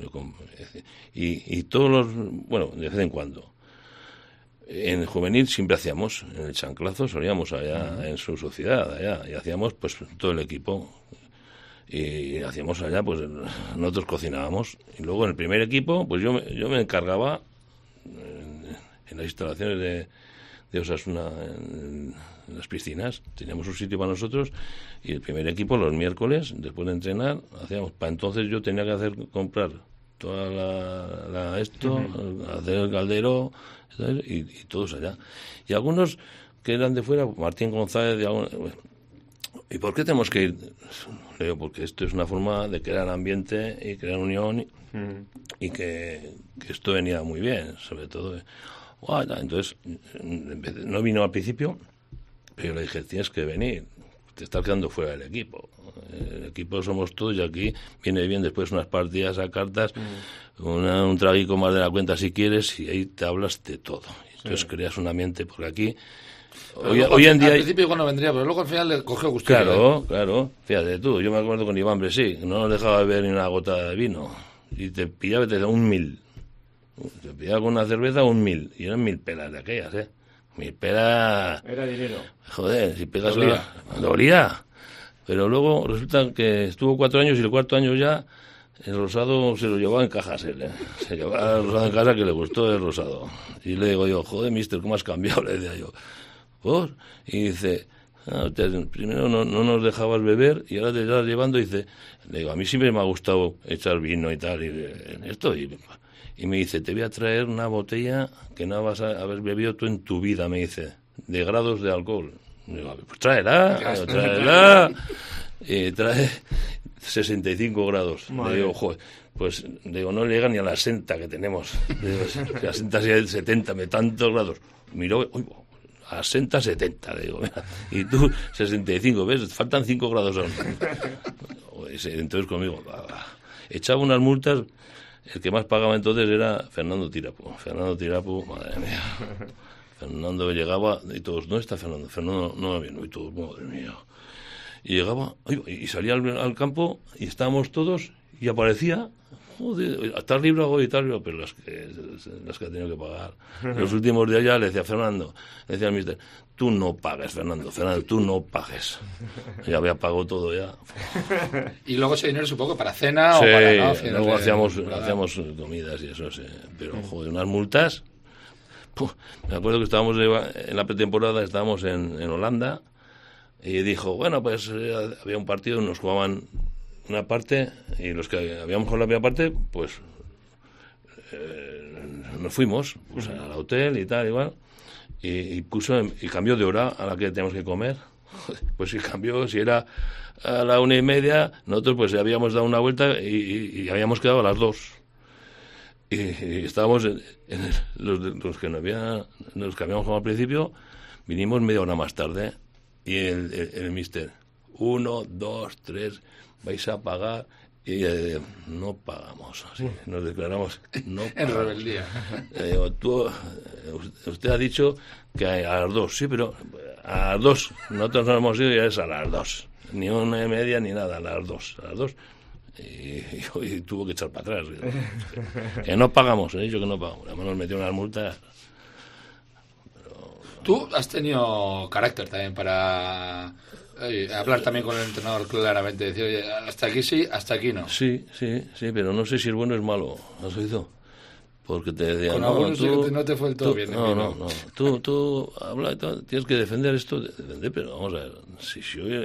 y, y, y todos los, bueno, de vez en cuando. En el juvenil siempre hacíamos, en el chanclazo solíamos allá uh-huh. en su sociedad, allá, y hacíamos pues todo el equipo. Y hacíamos allá, pues nosotros cocinábamos. Y luego en el primer equipo, pues yo me, yo me encargaba en, en las instalaciones de, de Osasuna, en, en las piscinas. Teníamos un sitio para nosotros y el primer equipo los miércoles, después de entrenar, hacíamos. Para entonces yo tenía que hacer comprar toda la, la esto, uh-huh. hacer el caldero y, y todos allá. Y algunos que eran de fuera, Martín González, de algún, bueno, ¿y por qué tenemos que ir? Le digo, porque esto es una forma de crear ambiente y crear unión y, mm. y que, que esto venía muy bien, sobre todo. Bueno, entonces, no vino al principio, pero le dije, tienes que venir, te estás quedando fuera del equipo. El equipo somos todos y aquí viene bien después unas partidas a cartas, mm. una, un traguico más de la cuenta si quieres y ahí te hablas de todo. Entonces sí. creas un ambiente por aquí. Hoy, luego, hoy en día... Al principio igual no vendría, pero luego al final le cogió gusto. Claro, ¿eh? Claro. Fíjate tú, yo me acuerdo con Iván Bresí, no nos dejaba beber ni una gota de vino. Y te pillaba y te daba un mil. Te pillaba con una cerveza un mil. Y eran mil pelas de aquellas, ¿eh? Mil pelas... Era dinero. Joder, si pegas... Dolía. Una... Dolía. Pero luego resulta que estuvo cuatro años y el cuarto año ya el rosado se lo llevaba en cajas él, ¿eh? Se llevaba el rosado en casa que le gustó el rosado. Y le digo yo, joder, mister, ¿cómo has cambiado? Le decía yo. ¿Por? Y dice, ah, te, primero no, no nos dejabas beber y ahora te estás llevando. Y dice, le digo, a mí siempre me ha gustado echar vino y tal, y en esto. Y, y me dice, te voy a traer una botella que no vas a haber bebido tú en tu vida, me dice, de grados de alcohol. Y digo, pues tráela, tráela. Y trae sesenta y cinco grados. Madre. Le digo, joder, pues digo, no llega ni a la sesenta que tenemos. Digo, la sesenta y setenta, me tantos grados. Miró, uy, a sesenta, setenta, digo, mira, y tú sesenta y cinco, ¿ves? Faltan cinco grados aún. Entonces conmigo, echaba unas multas, el que más pagaba entonces era Fernando Tirapu. Fernando Tirapu, madre mía. Fernando llegaba y todos, ¿dónde está Fernando? Fernando no viene, y todos, madre mía. Y llegaba, y salía al, al campo, y estábamos todos, y aparecía, joder, estás libre hago y tal, pero las que, las que ha tenido que pagar. Los últimos días ya le decía a Fernando, le decía al mister, tú no pagues, Fernando, Fernando, tú no pagues. Ya había pagado todo ya. Y luego ese dinero supongo para cena sí, o para... ¿no? Luego hacíamos, hacíamos comidas y eso, sí. Pero, joder, unas multas... Puh, me acuerdo que estábamos en la pretemporada, estábamos en, en Holanda, y dijo, bueno, pues eh, había un partido, nos jugaban una parte, y los que habíamos jugado la primera parte, pues eh, nos fuimos pues, al hotel y tal, igual, y, y puso, y cambió de hora a la que teníamos que comer. Pues si cambió, si era a la una y media, nosotros pues habíamos dado una vuelta y, y, y habíamos quedado a las dos. Y, y estábamos en, en el, los, los que no había, los que habíamos jugado al principio, vinimos media hora más tarde y el, el, el mister, uno, dos, tres, vais a pagar, y eh, no pagamos, así, nos declaramos no pagamos. En rebeldía. Eh, digo, tú, usted ha dicho que a las dos, sí, pero a las dos, nosotros no hemos ido y es a las dos, ni una y media ni nada, a las dos, a las dos. Y, y, y tuvo que echar para atrás. Que no pagamos, he dicho que no pagamos. Además nos metió unas multas. Pero... Tú has tenido carácter también para oye, hablar también con el entrenador claramente. Decir, oye, hasta aquí sí, hasta aquí no. Sí, sí, sí, pero no sé si es bueno o es malo. ¿Has oído? Porque te decían, con no, algunos tú, no te fue el todo tú, bien. No, no, no. Tú, tú habla, tú, tienes que defender esto, defender, pero vamos a ver. Si, si yo,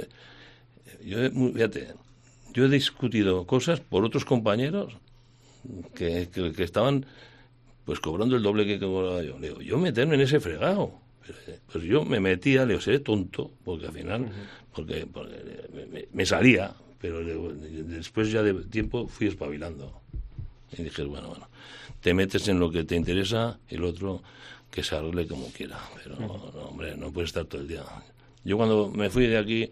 yo, fíjate, yo he discutido cosas por otros compañeros que, que, que estaban pues cobrando el doble que cobraba yo. Le digo, yo meterme en ese fregado. Pues yo me metía, le digo, seré tonto, porque al final, porque, porque me, me salía, pero después ya de tiempo fui espabilando. Y dije, bueno, bueno, te metes en lo que te interesa y el otro que se arregle como quiera. Pero, no, hombre, no puedes estar todo el día. Yo cuando me fui de aquí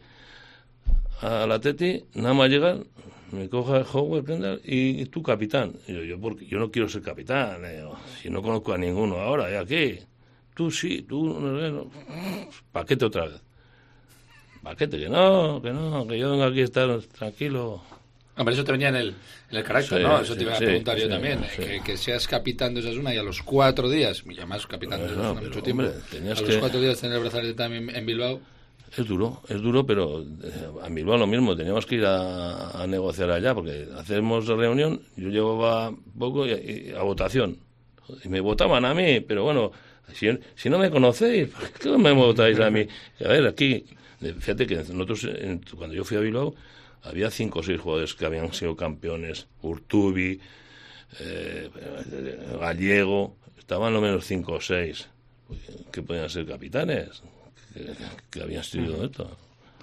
a la Teti, nada más llegar, me coja Howard Kendall y, y tú capitán. Y yo, yo, porque, yo no quiero ser capitán, eh, si no conozco a ninguno ahora, ¿y aquí? Tú sí, tú no, no. Paquete otra vez. Paquete, que no, que no, que yo vengo aquí a estar tranquilo. Hombre, eso te venía en el, en el carácter, sí, ¿no? Eso sí, te iba a sí, preguntar sí, yo también. sí. Que, que seas capitán de Osasuna y a los cuatro días, y además capitán de Osasuna no, mucho pero, tiempo, hombre, tenías a los que... cuatro días tener el brazalete también en Bilbao. Es duro, es duro, pero eh, a Bilbao lo mismo, teníamos que ir a, a negociar allá, porque hacemos reunión, yo llevaba poco y, y a votación, y me votaban a mí, pero bueno, si, si no me conocéis, ¿por qué no me votáis a mí? A ver, aquí, fíjate que nosotros, en, cuando yo fui a Bilbao, había cinco o seis jugadores que habían sido campeones, Urtubi, eh, Gallego, estaban lo menos cinco o seis, que podían ser capitanes. Que, que habían estudiado esto.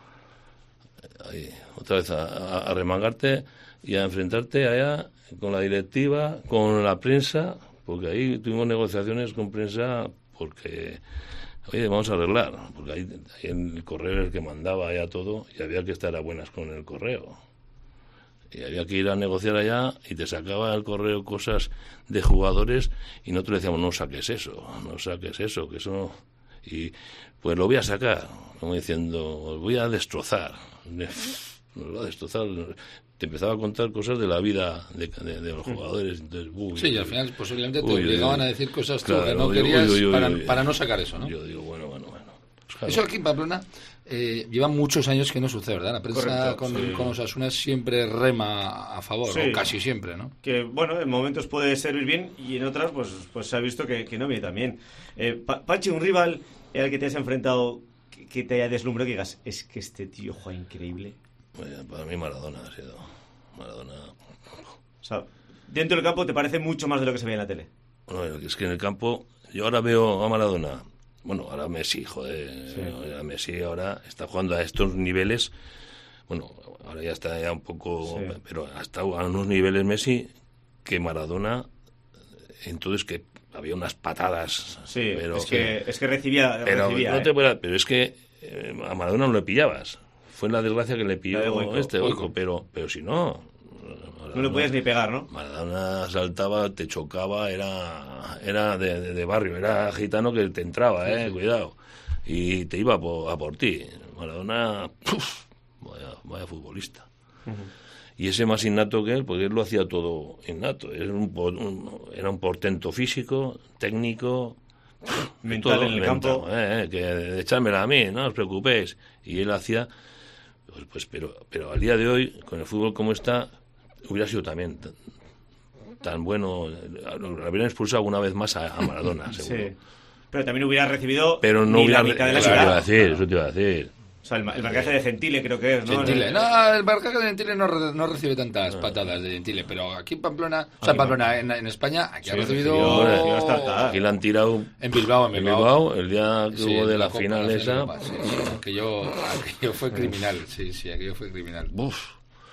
Ahí, otra vez a, a, a remangarte y a enfrentarte allá con la directiva, con la prensa, porque ahí tuvimos negociaciones con prensa porque, oye, vamos a arreglar, porque ahí, ahí en el correo era el que mandaba allá todo y había que estar a buenas con el correo. Y había que ir a negociar allá y te sacaba el correo cosas de jugadores y nosotros le decíamos, no saques eso, no saques eso, que eso no... Y pues lo voy a sacar, como diciendo, os voy a destrozar. Nos va a destrozar. Te empezaba a contar cosas de la vida de, de, de los jugadores. Entonces, uy, sí, uy, y al final posiblemente te uy, obligaban uy, a decir cosas claro, tú que no uy, querías uy, uy, para, uy, para no sacar eso, ¿no? Yo digo, bueno, bueno, bueno. Claro. Eso aquí en Pamplona eh, lleva muchos años que no sucede, ¿verdad? La prensa Correcto, con, sí. con Osasuna siempre rema a favor, Sí. o casi siempre, ¿no? Que, bueno, en momentos puede servir bien y en otras, pues, pues se ha visto que, que no viene tan bien. Eh, Pa- Pachi, un rival al que te has enfrentado que, que te haya deslumbrado, que digas, es que este tío juega increíble. Bueno, para mí Maradona ha sido... Maradona... O sea, dentro del campo te parece mucho más de lo que se ve en la tele. Bueno, es que en el campo... Yo ahora veo a Maradona... Bueno, ahora Messi, joder... Sí. Ahora Messi ahora está jugando a estos niveles... Bueno, ahora ya está ya un poco... Sí. Pero ha estado a unos niveles Messi que Maradona... Entonces que había unas patadas. Sí, pero, es, que, es que recibía. Pero, recibía, no ¿eh? te pueda, pero es que eh, a Maradona no le pillabas. Fue la desgracia que le pilló Goico, este Goico. Goico, pero, pero si no... Maradona, No le podías ni pegar, ¿no? Maradona saltaba, te chocaba, era era de, de, de barrio, era gitano que te entraba, eh, sí, sí. Cuidado. Y te iba a por, a por ti. Maradona, ¡puf! Vaya, vaya futbolista. Uh-huh. Y ese más innato que él, porque él lo hacía todo innato. Era un, un, era un portento físico, técnico, mental todo, en el mental, campo. Eh, que echármela a mí, no os preocupéis. Y él hacía, pues, pues pero, pero al día de hoy, con el fútbol como está, hubiera sido también tan, tan bueno, lo habrían expulsado una vez más a, a Maradona, seguro. Sí. Pero también hubiera recibido pero no ni hubiera, la mitad de la eso te iba a mitad. decir, eso te iba a decir. O sea, el, el marcaje de Gentile creo que es, ¿no? Gentile. No, el marcaje de Gentile no, re, no recibe tantas no. patadas de Gentile, pero aquí en Pamplona, o sea, en Pamplona, en, en España, aquí sí, ha recibido... recibido, recibido aquí la han tirado... En Bilbao, en Bilbao. En Bilbao, el día que sí, hubo de la Copa, final la esa... Copa, sí, sí, aquello, aquello fue criminal, sí, sí, aquello fue criminal. Uf.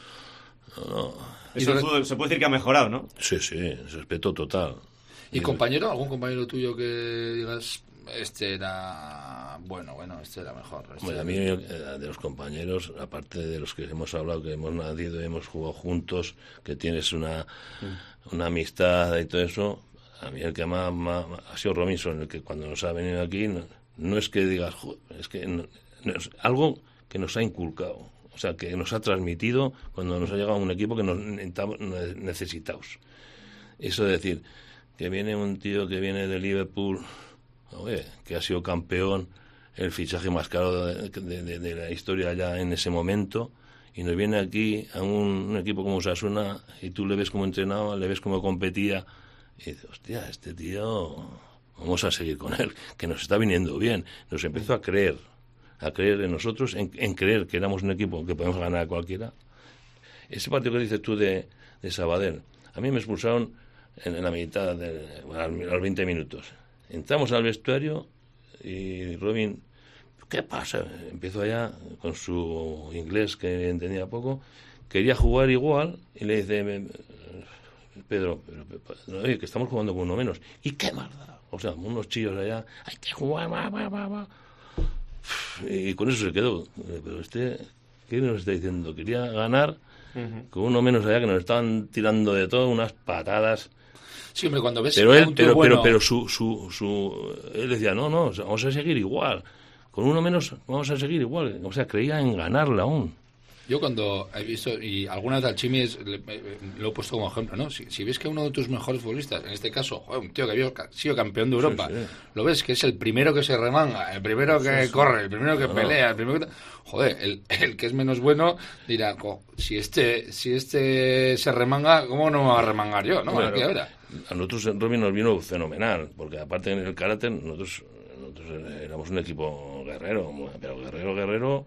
No, no. Eso el fútbol, se puede decir que ha mejorado, ¿no? Sí, sí, respeto total. ¿Y compañero? ¿Algún compañero tuyo que digas... Este era bueno, bueno, este era mejor. Este bueno, era a mí, de los compañeros, aparte de los que hemos hablado, que hemos nacido y hemos jugado juntos, que tienes una, mm. una amistad y todo eso, a mí el que más, más ha sido Robinson, el que cuando nos ha venido aquí, no, no es que digas, es que no, no, es algo que nos ha inculcado, o sea, que nos ha transmitido cuando nos ha llegado un equipo que nos necesitamos. Eso de decir, que viene un tío que viene de Liverpool... Oye, que ha sido campeón, el fichaje más caro de, de, de, de la historia ya en ese momento, y nos viene aquí a un, un equipo como Osasuna y tú le ves cómo entrenaba, le ves cómo competía y dices, hostia, este tío vamos a seguir con él, que nos está viniendo bien. Nos empezó a creer, a creer en nosotros, en, en creer que éramos un equipo que podemos ganar a cualquiera. Ese partido que dices tú de, de Sabadell, a mí me expulsaron en, en la mitad, de, a los veinte minutos. Entramos al vestuario y Robin, ¿qué pasa? Empezó allá con su inglés que entendía poco, quería jugar igual y le dice, Pedro, pero, pero, oye, que estamos jugando con uno menos. ¿Y qué más da? O sea, unos chillos allá, hay que jugar, va, va, va, va. Y con eso se quedó. Pero este, ¿qué nos está diciendo? Quería ganar uh-huh. con uno menos allá, que nos estaban tirando de todo, unas patadas. Sí, hombre, cuando ves pero él, un pero, bueno... pero, pero su, su, su, él decía, no, no, vamos a seguir igual. Con uno menos vamos a seguir igual. O sea, creía en ganarla aún. Yo cuando he visto, y algunas de Alchimis lo he puesto como ejemplo, ¿no? Si, si ves que uno de tus mejores futbolistas, en este caso, joder, un tío que había sido campeón de Europa, sí, sí. lo ves que es el primero que se remanga, el primero que sí, sí. corre, el primero que no. pelea, el primero que... Joder, el, el que es menos bueno dirá, si este si este se remanga, ¿cómo no me va a remangar yo? ¿No? Claro. ¿Qué ahora? A nosotros en Robin nos vino fenomenal, porque aparte en el carácter, nosotros, nosotros éramos un equipo guerrero, pero guerrero, guerrero,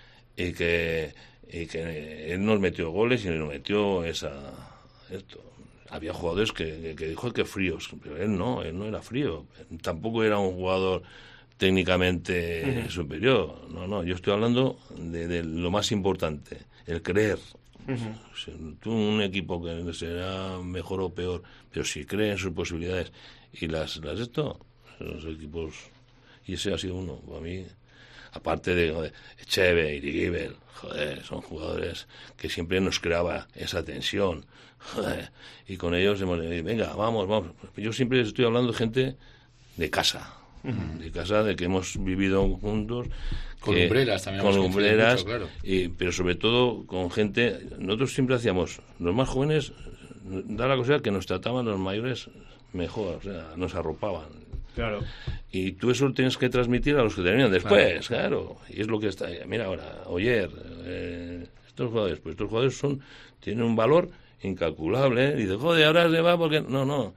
y que... y que él nos metió goles y nos metió esa esto. Había jugadores que, que, que dijo que fríos, pero él no, él no era frío, tampoco era un jugador técnicamente uh-huh. superior, no, no, yo estoy hablando de, de lo más importante, el creer. Uh-huh. O sea, tú un equipo que será mejor o peor, pero si cree en sus posibilidades y las, las esto, los equipos, y ese ha sido uno, para mí. Aparte de, joder, Echeve, Irigiber, joder, son jugadores que siempre nos creaba esa tensión, joder, y con ellos hemos dicho, venga, vamos, vamos. Yo siempre estoy hablando de gente de casa, uh-huh. de casa, de que hemos vivido juntos. Con que, lumbreras también. Con lumbreras, mucho, claro. y, pero sobre todo con gente, nosotros siempre hacíamos, los más jóvenes, da la cosa que nos trataban los mayores mejor, o sea, nos arropaban. Claro. Y tú eso lo tienes que transmitir a los que te venían después, claro. claro. Y es lo que está. Mira ahora, Oyer, eh, estos jugadores, pues estos jugadores son tienen un valor incalculable. ¿eh? Y dices, joder, ahora se va porque. No, no.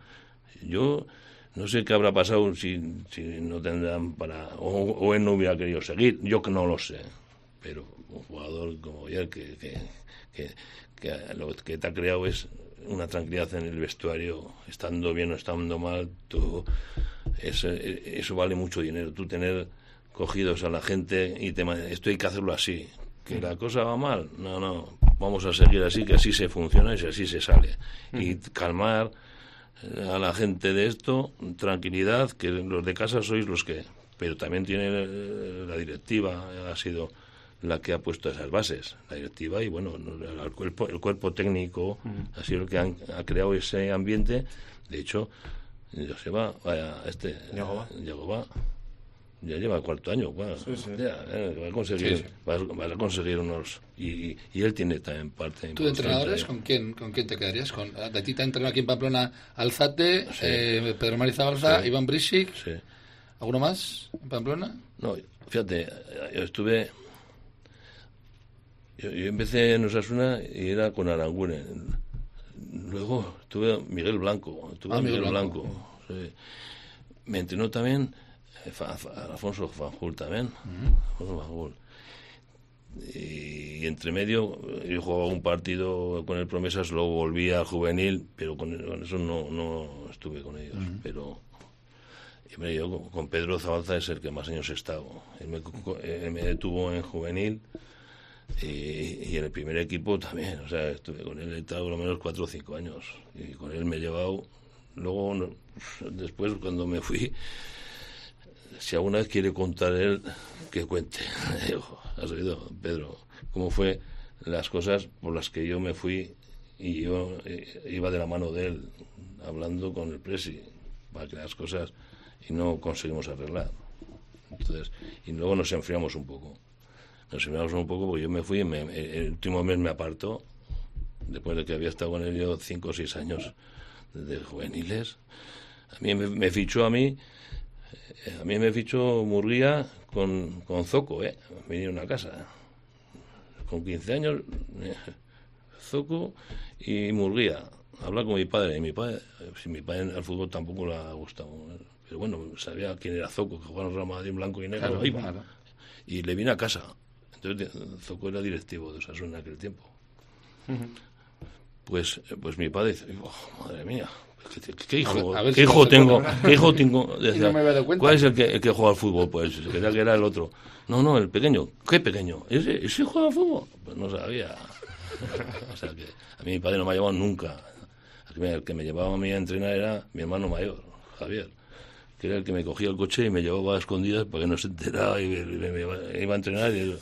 Yo no sé qué habrá pasado si, si no tendrán para. O, o él no hubiera querido seguir. Yo que no lo sé. Pero un jugador como Oyer que, que, que, que lo que te ha creado es una tranquilidad en el vestuario, estando bien o estando mal, tú, eso, eso vale mucho dinero. Tú tener cogidos a la gente y te, esto hay que hacerlo así. Que la cosa va mal, no, no, vamos a seguir así, que así se funciona y así se sale. Y calmar a la gente de esto, tranquilidad, que los de casa sois los que... Pero también tiene eh, la directiva, ha sido la que ha puesto esas bases, la directiva, y bueno, el cuerpo, el cuerpo técnico uh-huh. ha sido el que han, ha creado ese ambiente. De hecho, Joseba, vaya, este, Yagoba, ya lleva el cuarto año, bueno, sí, sí. Ya, eh, va a conseguir, sí, sí. Va, va a conseguir unos, y, y él tiene también parte. ¿Tú de entrenadores con quién, con quién te quedarías? Con, de ti te ha entrenado aquí en Pamplona Alzate, sí. eh, Pedro Marizabalza, sí. Iván Brisic, sí. ¿Alguno más en Pamplona? No, fíjate, yo estuve, yo, yo empecé en Osasuna y era con Aranguren. Luego estuve Miguel Blanco, estuve ah, Miguel, Miguel Blanco. Blanco. Sí. Me entrenó también Alfonso Fanjul también, uh-huh. Alfonso Fanjul. Y, y entre medio yo jugaba un partido con el Promesas, luego volví al juvenil, pero con, con eso no, no estuve con ellos. Uh-huh. Pero hombre, yo con Pedro Zabalza es el que más años he estado. Él me, él me detuvo en juvenil y, y en el primer equipo también. O sea, estuve con él he estado por lo menos cuatro o cinco años y con él me he llevado. Luego, después cuando me fui, si alguna vez quiere contar él, que cuente. ¿Has oído, Pedro? ¿Cómo fue las cosas por las que yo me fui y yo eh, iba de la mano de él, hablando con el presi, para que las cosas y no conseguimos arreglar? Entonces, y luego nos enfriamos un poco. Nos enfriamos un poco porque yo me fui y me, el último mes me apartó, después de que había estado con él yo cinco o seis años de juveniles. A mí me, me fichó a mí, a mí me fichó Murguía con, con Zoco, ¿eh? Vinieron a casa. Con quince años, eh, Zoco y Murguía. Hablar con mi padre. Y mi padre, si mi padre al fútbol tampoco le ha gustado. Pero bueno, sabía quién era Zoco, que jugaba en Real Madrid en blanco y negro. Claro, claro. Y le vine a casa. Entonces, Zoco era directivo de Osasuna en aquel tiempo. Uh-huh. Pues, pues mi padre dice, oh, madre mía, ¿qué, qué hijo, a ver, a ver ¿qué, si hijo tengo, ¿qué hijo tengo? Decía, no ¿cuál es el que, el que juega al fútbol? Pues creía que era el otro. No, no, el pequeño. ¿Qué pequeño? ¿Ese, ese juega al fútbol? Pues no sabía. O sea que a mí mi padre no me ha llevado nunca. El que me llevaba a mí a entrenar era mi hermano mayor, Javier, que era el que me cogía el coche y me llevaba a escondidas para que no se enterara y me, me, me iba a entrenar. Y,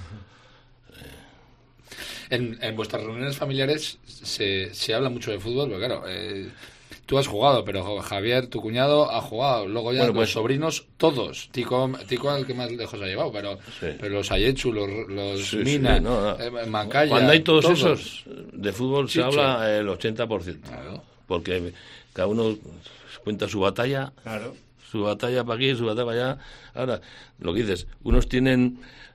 En, en vuestras reuniones familiares se, se habla mucho de fútbol, pero claro, eh, tú has jugado, pero Javier, tu cuñado, ha jugado. Luego ya bueno, pues, los sobrinos, todos. Tico, Tico el que más lejos ha llevado, pero, sí. pero los Ayechu, los, los sí, Mina, sí, no, no. Eh, Mancaya... Cuando hay todos, todos esos de fútbol se Chicho. Habla el ochenta por ciento. Claro. Porque cada uno cuenta su batalla, claro. Su batalla para aquí, su batalla para allá. Ahora, lo que dices, unos tienen...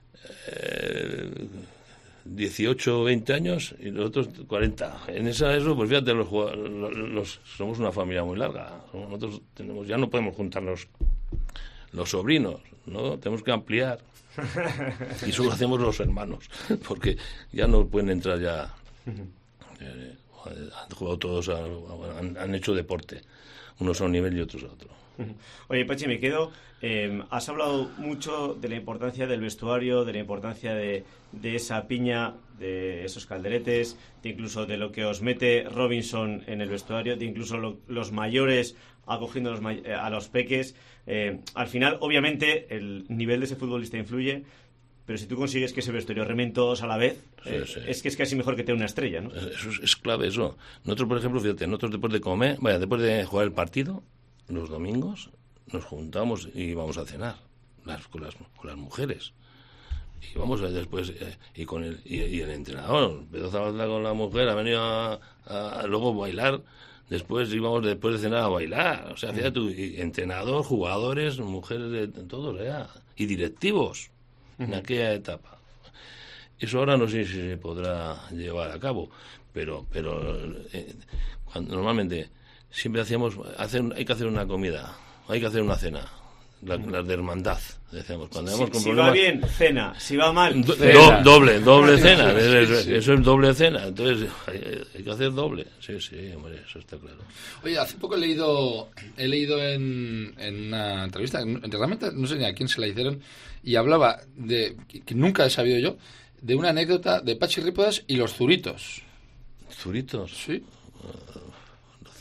Eh, dieciocho o veinte años y los otros cuarenta. En esa eso, pues fíjate, los, los, los somos una familia muy larga. Nosotros tenemos, ya no podemos juntarnos los sobrinos, ¿no? Tenemos que ampliar. Y solo hacemos los hermanos, porque ya no pueden entrar ya. Eh, han jugado todos, a, han, han hecho deporte. Unos a un nivel y otros a otro. Oye, Pachi, me quedo... Eh, has hablado mucho de la importancia del vestuario, de la importancia de, de esa piña, de esos calderetes, de incluso de lo que os mete Robinson en el vestuario, de incluso lo, los mayores acogiendo a los, a los peques. Eh, al final, obviamente, el nivel de ese futbolista influye, pero si tú consigues que ese vestuario remen todos a la vez, sí, eh, sí. es que es casi mejor que tener una estrella, ¿no? Eso es, es clave, eso. Nosotros, por ejemplo, fíjate, nosotros después de comer, vaya, después de jugar el partido, los domingos, nos juntamos y íbamos a cenar las, con, las, con las mujeres y vamos a, después eh, y con el y, y el entrenador Pedro Zabalza con la mujer ha venido a, a, a luego bailar, después íbamos después de cenar a bailar, o sea, fíjate tú, y entrenador, jugadores, mujeres de, de todos, ¿eh? Y directivos en aquella etapa. Eso ahora no sé si se podrá llevar a cabo, pero pero eh, cuando, normalmente siempre hacíamos hacer, hay que hacer una comida, hay que hacer una cena, las la de hermandad, decíamos. Cuando si, con si problemas, va bien, cena. Si va mal, do, cena. Do, doble, doble cena. Eso, sí. Eso es doble cena. Entonces, hay, hay que hacer doble. Sí, sí, hombre, eso está claro. Oye, hace poco he leído he leído en, en una entrevista, realmente no sé ni a quién se la hicieron, y hablaba de, que nunca he sabido yo, de una anécdota de Pachi Rípodas y los zuritos. ¿Zuritos? Sí. Uh,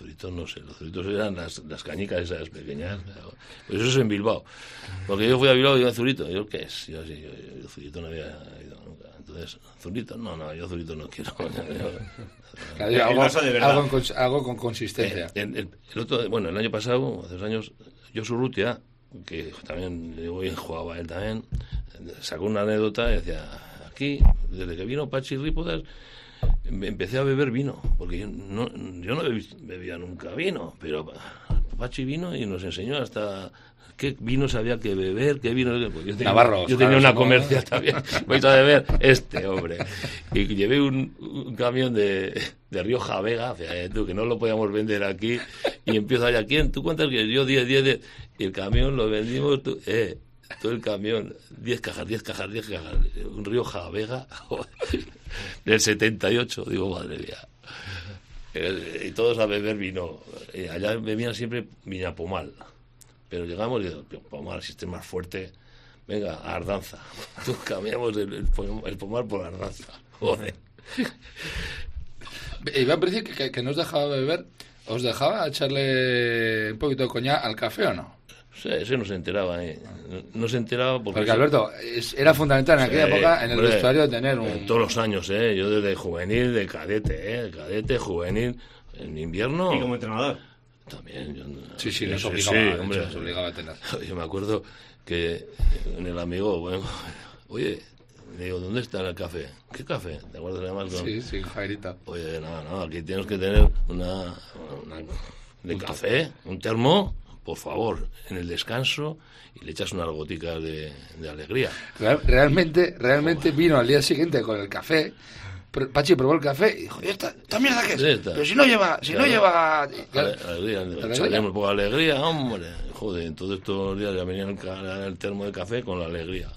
zuritos no sé, los zuritos eran las, las cañicas esas pequeñas. Pues eso es en Bilbao. Porque yo fui a Bilbao y iba a zurito. ¿Yo qué es? Yo sí, yo, yo zurito no había ido nunca. Entonces, zurito, no, no, yo zurito no quiero. Claro, yo, algo, algo, con, algo con consistencia. Eh, el, el, el otro, bueno, el año pasado, hace dos años, yo Urrutia, que también hoy jugaba él también, sacó una anécdota y decía, aquí, desde que vino Pachi Rípodas, empecé a beber vino, porque yo no, yo no bebía nunca vino, pero Pachi vino y nos enseñó hasta qué vinos había que beber, qué vino... Pues yo tenía, Navarros, yo tenía claro, una ¿no? comercial también, vais a beber este hombre. Y llevé un, un camión de, de Rioja Vega, fíjate tú, que no lo podíamos vender aquí, y empiezo allá, ¿quién? ¿Tú cuántas quieres? Yo diez, diez, diez, y el camión lo vendimos, tú, eh... todo el camión, diez cajas, diez cajas, diez cajas, un Rioja Vega, joder, del setenta y ocho, digo, madre mía. Y todos a beber vino. Y allá bebían siempre Viña Pomal. Pero llegamos y digo, Pomal, si este es más fuerte, venga, a Ardanza. Tú cambiamos el, el, el Pomal por Ardanza. Joder. Iba a decir que, que, que no os dejaba beber, ¿os dejaba echarle un poquito de coñac al café o no? Sí, ese no se enteraba, ¿eh? No se enteraba porque... Porque, Alberto, es, era fundamental en aquella sí, época en el hombre, vestuario tener un... Todos los años, ¿eh? Yo desde juvenil, de cadete, ¿eh? Cadete, juvenil, en invierno... ¿Y como entrenador? También. Yo, sí, sí, nos sí, obligaba, sí, hecho, hombre, nos obligaba a tener. Yo me acuerdo que en el amigo, bueno, oye, le digo, ¿dónde está el café? ¿Qué café? ¿Te acuerdas además con...? Sí, sí, Jairita. Oye, no, no, aquí tienes que tener una... una de un café, un termo... por favor, en el descanso y le echas unas goticas de, de alegría. Real, realmente, realmente vino al día siguiente con el café. Pachi probó el café y dijo, ¿esta, esta mierda qué es? Sí, está. Pero si no lleva, si claro. no lleva... Alegría, echarle un poco de alegría, hombre. Joder, entonces todos los días ya venía el, el termo de café con la alegría.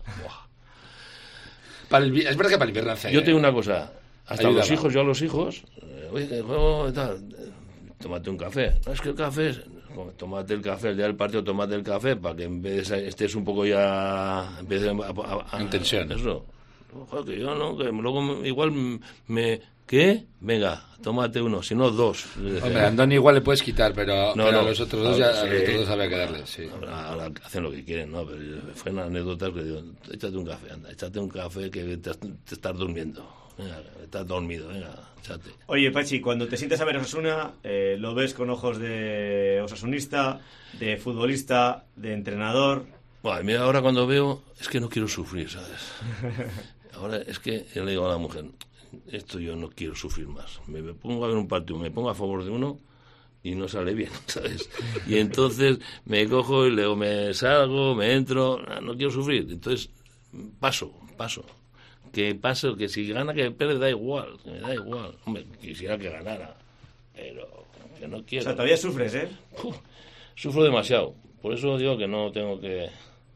Para el, es verdad que para el invierno hace... Yo tengo una cosa, hasta ayudaba. Los hijos, yo a los hijos, oye, que juego, tal, tómate un café. No, es que el café es... Tómate el café, el día del partido, tómate el café para que en vez de estés un poco ya... Empiece a, a, a, en tensión. Eso. Ojo, que yo no, que luego me, igual me... ¿Qué? Venga, tómate uno, si no dos. Hombre, a Andoni igual le puedes quitar, pero, no, pero no, a los otros dos ahora, ya sí, a los otros dos había que darle, sí. Ahora, ahora hacen lo que quieren, ¿no? Pero fue una anécdota que digo, échate un café, anda, échate un café que te, te estás durmiendo. Venga, estás dormido, venga, échate. Oye, Pachi, cuando te sientas a ver a Osasuna, eh, lo ves con ojos de osasunista, de futbolista, de entrenador. Bueno, mira, ahora cuando veo, es que no quiero sufrir, ¿sabes? Ahora es que yo le digo a la mujer, esto yo no quiero sufrir más. Me, me pongo a ver un partido, me pongo a favor de uno y no sale bien, ¿sabes? Y entonces me cojo y luego me salgo, me entro, no quiero sufrir. Entonces paso, paso. Que pase, que si gana, que pierde, da igual, me da igual. Hombre, quisiera que ganara, pero que no quiero. O sea, todavía sufres, ¿eh? Uf, sufro demasiado, por eso digo que no tengo que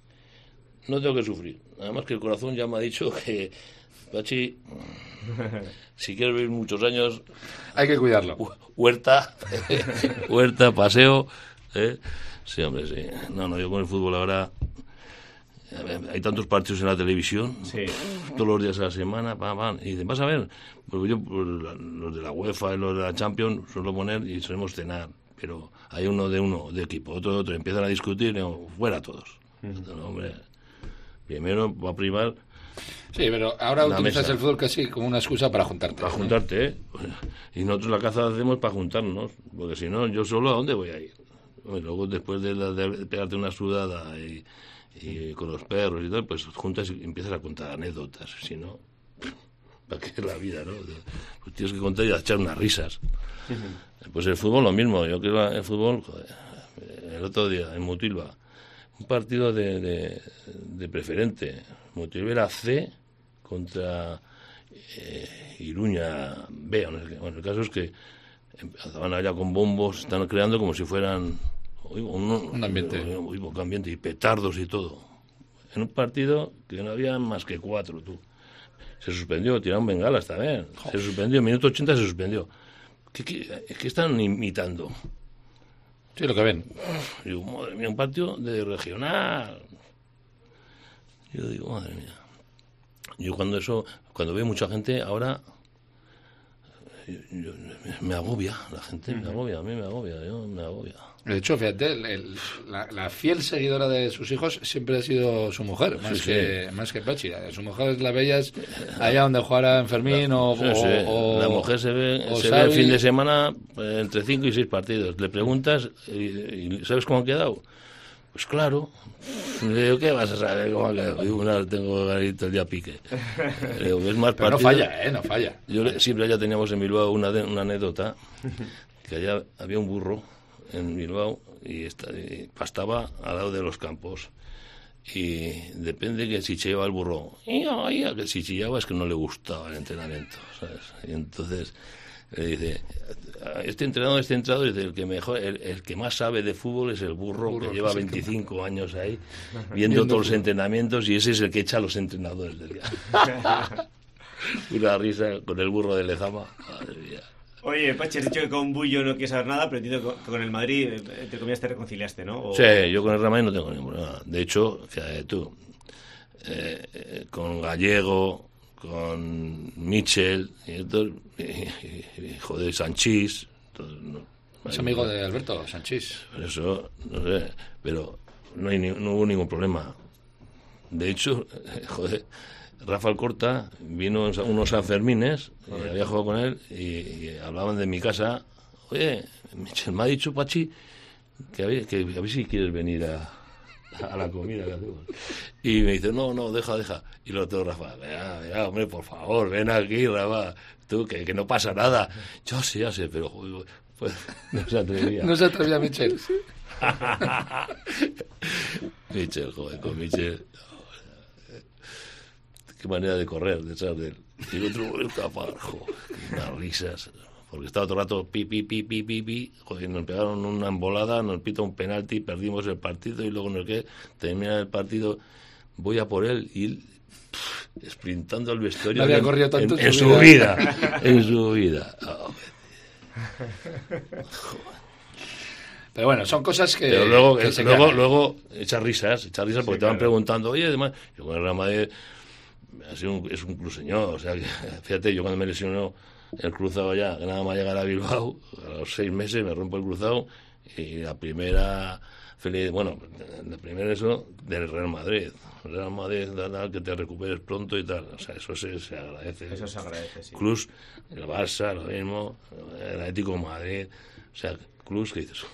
no tengo que sufrir. Además que el corazón ya me ha dicho que, Pachi, si quieres vivir muchos años, hay que cuidarlo. Huerta, huerta, paseo, ¿eh? Sí, hombre, sí. No, no, yo con el fútbol ahora... Hay tantos partidos en la televisión, sí. Todos los días de la semana, pam, pam, y dices, vas a ver, pues yo, pues, los de la UEFA y los de la Champions suelo poner y solemos cenar, pero hay uno de uno de equipo, otro de otro, empiezan a discutir y digo, fuera todos. Mm. Entonces, no, hombre, primero va a privar. Sí, pero ahora utilizas mesa. El fútbol casi como una excusa para juntarte. Para juntarte, ¿eh? Y nosotros la caza hacemos para juntarnos, porque si no, yo solo, ¿a dónde voy a ir? Y luego, después de, la, de pegarte una sudada y... y con los perros y tal, pues juntas y empiezas a contar anécdotas, si no, ¿para qué es la vida, no? Pues tienes que contar y echar unas risas. Uh-huh. Pues el fútbol lo mismo, yo creo que el fútbol, joder, el otro día en Mutilva, un partido de, de, de preferente, Mutilva era C contra eh, Iruña B, no sé qué. Bueno, el caso es que estaban allá con bombos, están creando como si fueran... Oigo, un, un ambiente oigo, un ambiente y petardos y todo en un partido que no había más que cuatro. Tú se suspendió, tiraron bengalas también, se suspendió, en minuto ochenta se suspendió. ¿Qué, qué, qué están imitando? Sí, lo que ven. Digo, madre mía, un partido de regional. Yo digo, madre mía. Yo cuando eso, cuando veo mucha gente ahora yo, yo, me agobia, la gente me agobia, a mí me agobia, yo me agobia. De hecho, fíjate, el, el, la, la fiel seguidora de sus hijos siempre ha sido su mujer, más, sí, que, sí. más que Pachi. Su mujer la veías allá donde jugara Enfermín la, o, sí, sí. o... La mujer se ve, se ve el fin de semana entre cinco y seis partidos. Le preguntas, y, y ¿sabes cómo ha quedado? Pues claro. Le digo, ¿qué vas a saber cómo ha quedado? Digo, una, tengo garito el día pique. Le digo, es más Pero no falla, ¿eh? No falla. Yo siempre allá teníamos en Bilbao una, una anécdota, que allá había un burro en Bilbao y, está, y pastaba al lado de los campos, y depende que si chillaba el burro, que si chillaba es que no le gustaba el entrenamiento, ¿sabes? Y entonces le dice, este entrenador, este entrenador, dice, el que mejor, el, el que más sabe de fútbol es el burro, burro que lleva veinticinco años ahí viendo todos los entrenamientos, y ese es el que echa a los entrenadores del día. Una risa con el burro de Lezama, madre mía. Oye, Pachi, has dicho que con Bullo no quieres saber nada, pero entiendo que con el Madrid, entre comillas, te reconciliaste, ¿no? O... Sí, yo con el Real Madrid no tengo ningún problema. De hecho, fíjate tú, eh, eh, con Gallego, con Michel, y entonces, y, y, y, joder, Sanchís. Entonces, no, es amigo de Alberto, Sanchís. Por eso, no sé, pero no, hay ni, no hubo ningún problema. De hecho, eh, joder... Rafa Alcorta vino unos Sanfermines, eh, había jugado con él y, y hablaban de mi casa. Oye, Michel, me ha dicho Pachi que a ver, que a ver si quieres venir a, a la comida que hacemos. Y me dice, no, no, deja, deja. Y lo otro, Rafa, vea, vea, hombre, por favor, ven aquí, Rafa, tú, que, que no pasa nada. Yo sé, ya sé, pero joder, pues, no se atrevía. No se atrevía Michel. Michel, joder, con Michel... Qué manera de correr detrás de él. Y el otro vuelta para abajo. Unas risas. Porque estaba todo el rato pi, pi, pi, pi, pi, pi. Joder, nos pegaron una embolada, nos pita un penalti, perdimos el partido y luego en el que termina el partido voy a por él y él pff, sprintando al vestuario. No había en, corrido tanto en, en, en su su vida. vida. En su vida. Oh, pero bueno, son cosas que... Pero luego, que eh, se luego, quedan. luego echas risas, echas risas porque sí, te van claro. preguntando, oye, además, yo con el Real Madrid... Ha sido un, es un club señor, o sea, que, fíjate, yo cuando me lesionó el cruzado ya, que nada más llegar a Bilbao, a los seis meses me rompo el cruzado y la primera, feliz, bueno, la primera eso del Real Madrid, el Real Madrid, da, que te recuperes pronto y tal, o sea, eso se, se agradece. Eso se agradece, sí. Clubs, el Barça, lo mismo, el Atlético de Madrid, o sea, clubs que dices...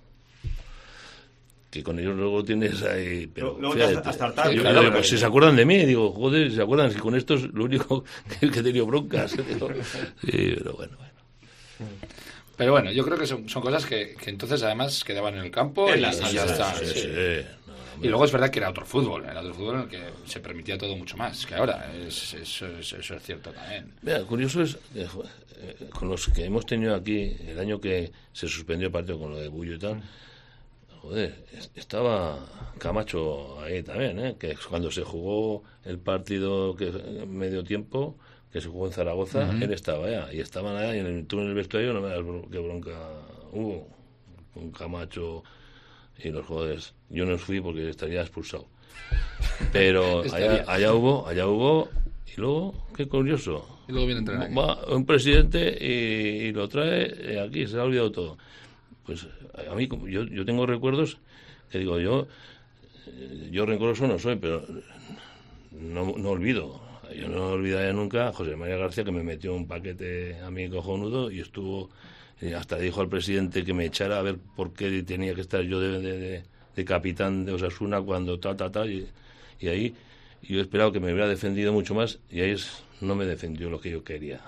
que con ellos luego tienes ahí, pero luego fíjate, hasta hartar, yo, claro, yo, pues si se acuerdan de mí, digo, joder, se acuerdan, si con estos lo único que, que he tenido broncas, digo, sí, pero bueno, bueno. Pero bueno, yo creo que son, son cosas que, que entonces además quedaban en el campo y, y ya está. Sí, sí. sí, no, y luego es verdad que era otro fútbol, era otro fútbol en el que se permitía todo mucho más que ahora, es, eso, es, eso es cierto también. Mira, curioso es, eh, con los que hemos tenido aquí, el año que se suspendió el partido con lo de Bullo y tal, joder, estaba Camacho ahí también, ¿eh? Que cuando se jugó el partido que medio tiempo, que se jugó en Zaragoza, uh-huh. él estaba allá, y estaban allá, y en el túnel del vestuario no me das qué bronca hubo, con Camacho y los jugadores. Yo no fui porque estaría expulsado. Pero allá, allá hubo, allá hubo, y luego, qué curioso. Y luego viene a entrenar aquí. Va un presidente y, y lo trae aquí, se ha olvidado todo. Pues a mí, yo, yo tengo recuerdos que digo, yo yo rencoroso no soy, pero no, no olvido. Yo no olvidaría nunca a José María García, que me metió un paquete a mí cojonudo y estuvo, hasta dijo al presidente que me echara a ver por qué tenía que estar yo de, de, de, de capitán de Osasuna cuando tal, tal, tal. Y, y ahí yo esperaba que me hubiera defendido mucho más y ahí es, no me defendió lo que yo quería.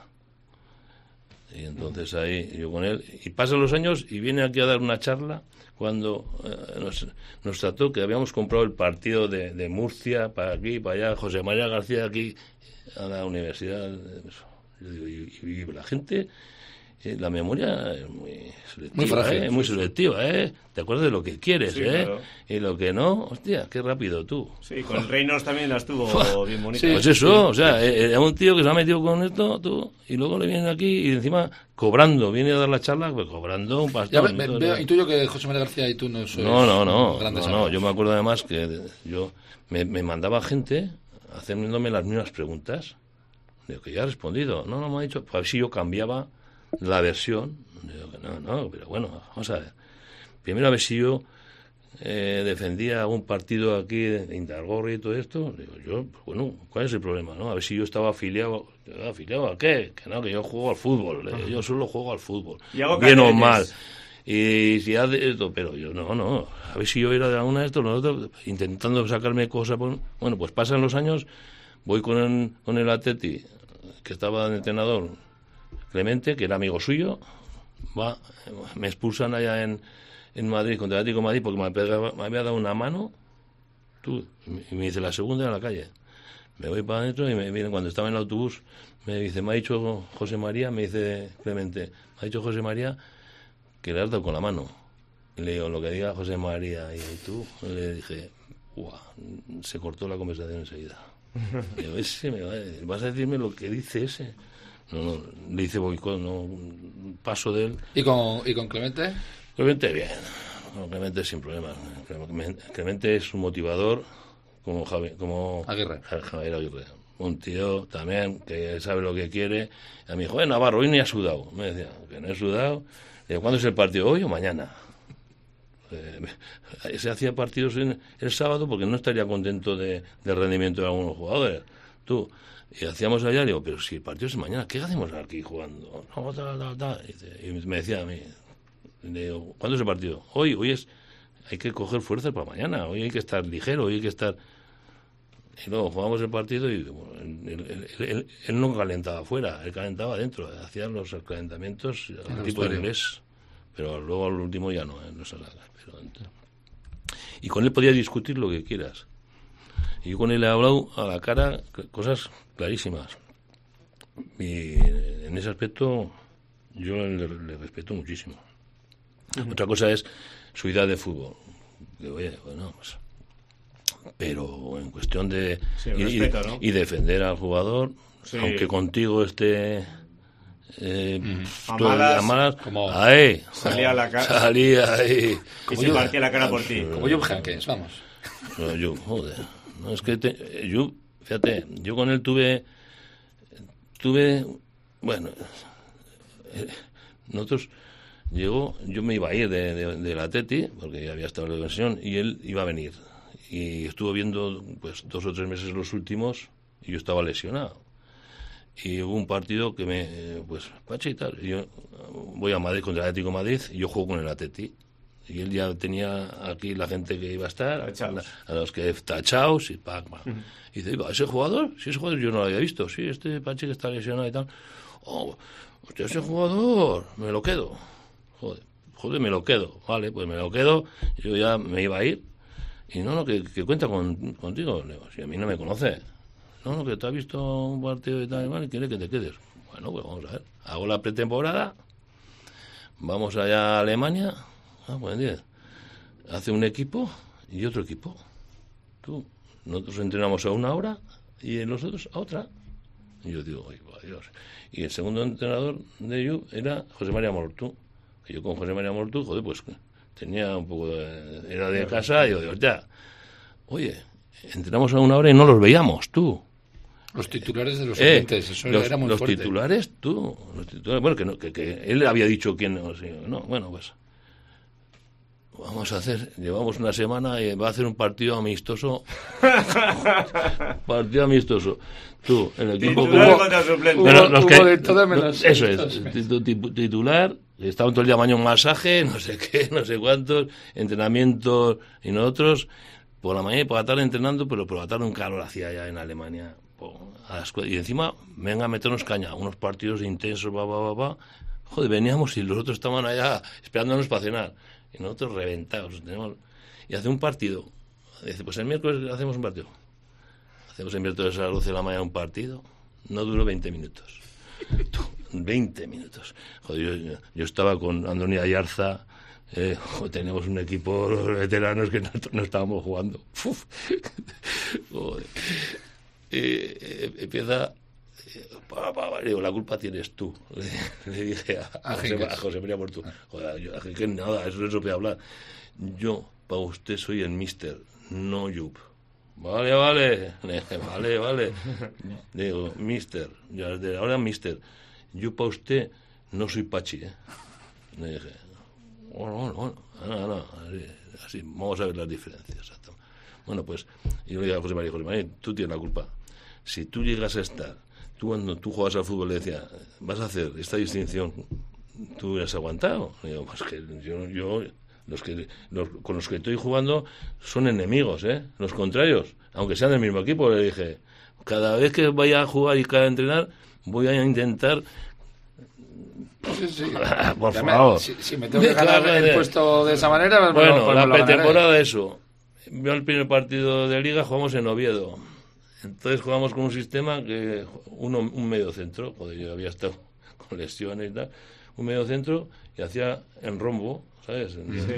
Y entonces ahí yo con él, y pasan los años y viene aquí a dar una charla cuando eh, nos, nos trató que habíamos comprado el partido de, de Murcia para aquí, para allá, José María García aquí a la universidad. Yo digo, y, y la gente, eh, la memoria es muy selectiva, muy frágil, ¿eh? Muy selectiva, ¿eh? Te acuerdas de lo que quieres, sí, ¿eh? Claro. Y lo que no, hostia, qué rápido tú. Sí, con Reynolds también las tuvo bien bonitas. Sí, pues eso, sí. O sea, es un tío que se ha metido con esto, tú, y luego le vienen aquí y encima cobrando, viene a dar la charla, pues cobrando un pastón. Ya, ve, ve, y tú yo que José María García y tú no sois No, no, no, grandes no, no, yo me acuerdo además que yo me, me mandaba gente haciéndome las mismas preguntas, de que ya he respondido. No, no me ha dicho, pues a ver si yo cambiaba la versión. Digo que no, no, pero bueno, vamos a ver. Primero a ver si yo eh, defendía un partido aquí de Indargorri y todo esto. Digo yo, pues bueno, ¿cuál es el problema, no? A ver si yo estaba afiliado. ¿Afiliado a qué? Que no, que yo juego al fútbol. Uh-huh. Yo solo juego al fútbol. Bien o mal. Y si hace esto, pero yo no, no. A ver si yo era de alguna de estos, nosotros intentando sacarme cosas. Por... Bueno, pues pasan los años, voy con el, con el Atleti, que estaba de entrenador, Clemente, que era amigo suyo, va, me expulsan allá en, en Madrid, contra el Atlético de Madrid, porque me, pegaba, me había dado una mano, tú, y me dice la segunda en la calle. Me voy para adentro y me vienen, cuando estaba en el autobús, me dice, me ha dicho José María, me dice Clemente, me ha dicho José María que le has dado con la mano. Y le digo, lo que diga José María, y tú, le dije, ¡guau! Se cortó la conversación enseguida. Y digo, ese me va a decir, ¿vas a decirme lo que dice ese? No, no, le dice boicot, no, paso de él. ¿Y con, ¿y con Clemente? Clemente, bien. Con Clemente sin problemas. Clemente es un motivador como Javi, como Aguirre. Javier Aguirre. Un tío también que sabe lo que quiere. Y a mí dijo, eh, Navarro, hoy ni ha sudado. Me decía, que no he sudado. Digo, ¿cuándo es el partido? ¿Hoy o mañana? Eh, se hacía partidos en, el sábado porque no estaría contento de, del rendimiento de algunos jugadores. Tú, y hacíamos allá, digo, pero si el partido es mañana, ¿qué hacemos aquí jugando? No, ta, ta, ta. Y me decía a mí, digo, ¿cuándo es el partido? Hoy, hoy es, hay que coger fuerzas para mañana, hoy hay que estar ligero, hoy hay que estar... Y luego jugamos el partido y bueno, él, él, él, él no calentaba afuera, él calentaba adentro, hacía los calentamientos al tipo de inglés, pero luego al último ya no, eh, no se la, pero, y con él podías discutir lo que quieras. Y yo con él he hablado a la cara cosas clarísimas. Y en ese aspecto yo le, le respeto muchísimo. Uh-huh. Otra cosa es su idea de fútbol. Que, oye, bueno, pues... pero en cuestión de sí, y, respeto, ¿no? y defender al jugador, sí. Aunque contigo esté eh, mm. todo, a malas, malas como ahí, salía a la cara, salía ahí y se partía la cara por ti, como Jupp Heynckes, vamos. No, yo, joder, no es que te, yo, fíjate, yo con él tuve, tuve, bueno, eh, nosotros llegó, yo me iba a ir de, de, de la Atleti porque ya había estado en la versión y él iba a venir. Y estuvo viendo pues dos o tres meses los últimos y yo estaba lesionado. Y hubo un partido que me, pues, Pachi y tal. Y yo voy a Madrid contra el Atlético de Madrid y yo juego con el Atleti. Y él ya tenía aquí la gente que iba a estar, a, a los que tachaos y pac, pac. Uh-huh. Y dice, ¿ese jugador? Sí, ese jugador yo no lo había visto. Sí, este Pachi que está lesionado y tal. Oh, hostia, ese jugador, me lo quedo. Joder, joder, me lo quedo. Vale, pues me lo quedo. Yo ya me iba a ir. Y no, no, que, que cuenta con, contigo. Le digo, si a mí no me conoce. No, no, que te ha visto un partido y tal y mal y quiere que te quedes. Bueno, pues vamos a ver. Hago la pretemporada. Vamos allá a Alemania. Ah, pues diez. Hace un equipo y otro equipo. Tú, nosotros entrenamos a una hora y los otros a otra. Y yo digo, ay, Dios. Y el segundo entrenador de ellos era José María Mortú. Y yo con José María Mortú, joder, pues... tenía un poco de... era de casa y yo digo, ya, oye, entrenamos a una hora y no los veíamos, tú. Los titulares de los eh, oyentes, eso los, era muy los fuerte. Los titulares, tú. Los titulares, bueno, que, no, que, que él había dicho quién... O sea, no, bueno, pues... Vamos a hacer... Llevamos una semana y va a hacer un partido amistoso. Partido amistoso. Tú, el equipo... Titular hubo, contra suplente. Pero los hubo que, de todo menos eso es, titular... Estaban todo el día baño en masaje, no sé qué, no sé cuántos, entrenamientos y nosotros por la mañana y por la tarde entrenando, pero por la tarde un calor hacía allá en Alemania. A las, y encima, venga a meternos caña, unos partidos intensos, va, va, va, va. Joder, veníamos y los otros estaban allá esperándonos para cenar. Y nosotros reventados. Tenemos, y hace un partido. Dice, pues el miércoles hacemos un partido. Hacemos el miércoles a las doce de la mañana un partido. No duró veinte minutos. veinte minutos. Joder, yo, yo estaba con Andoni Ayarza, eh, joder, tenemos un equipo los veteranos que no, no estábamos jugando. Uf. Joder. Eh, eh, empieza, eh, pa, pa, pa, digo, la culpa tienes tú. Le, le dije a, a, José, a José María Mortú. Joder, yo, que nada, eso no se puede hablar. Yo, para usted, soy el mister, no Jupp. Vale, vale, vale, vale. Digo, mister, ya desde ahora mister. Yo para usted no soy Pachi, ¿eh? Le dije, bueno, bueno, bueno, no, no, así, así, vamos a ver las diferencias. Bueno, pues, y yo le dije a José María, José María, tú tienes la culpa. Si tú llegas a estar, tú cuando tú juegas al fútbol le decía, vas a hacer esta distinción, tú hubieras aguantado. Y digo, pues que yo, yo los que los, con los que estoy jugando son enemigos, ¿eh? Los contrarios, aunque sean del mismo equipo, le dije, cada vez que vaya a jugar y cada entrenar, voy a intentar... Sí, sí. Por Dame, favor. Si, si me tengo que ganar el puesto de esa manera... Bueno, me lo, pues la me lo pretemporada, eso. Yo el primer partido de Liga jugamos en Oviedo. Entonces jugamos con un sistema que uno un medio centro, joder, yo había estado con lesiones y tal, un medio centro y hacía en rombo, ¿sabes? En sí.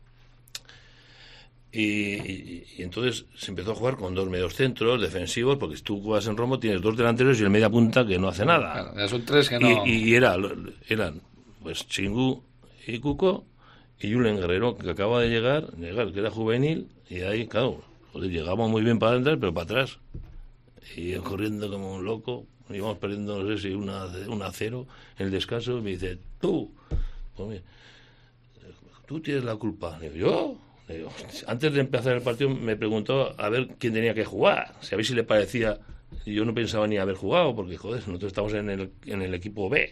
y, y, y entonces se empezó a jugar con dos medios centros defensivos, porque si tú juegas en rombo tienes dos delanteros y el media punta que no hace nada. Claro, ya son tres que no... Y, y era, eran pues Chingú y Cuco y Julen Guerrero, que acaba de llegar, llegar, que era juvenil, y ahí, claro, joder, llegamos muy bien para adentro, pero para atrás. Y yo corriendo como un loco, íbamos perdiendo, no sé si una, una cero en el descanso, y me dice, tú, pues mira, tú tienes la culpa. Digo, ¿yo? Digo, antes de empezar el partido me preguntó a ver quién tenía que jugar, si a ver si le parecía, y yo no pensaba ni haber jugado, porque, joder, nosotros estamos en el, en el equipo B.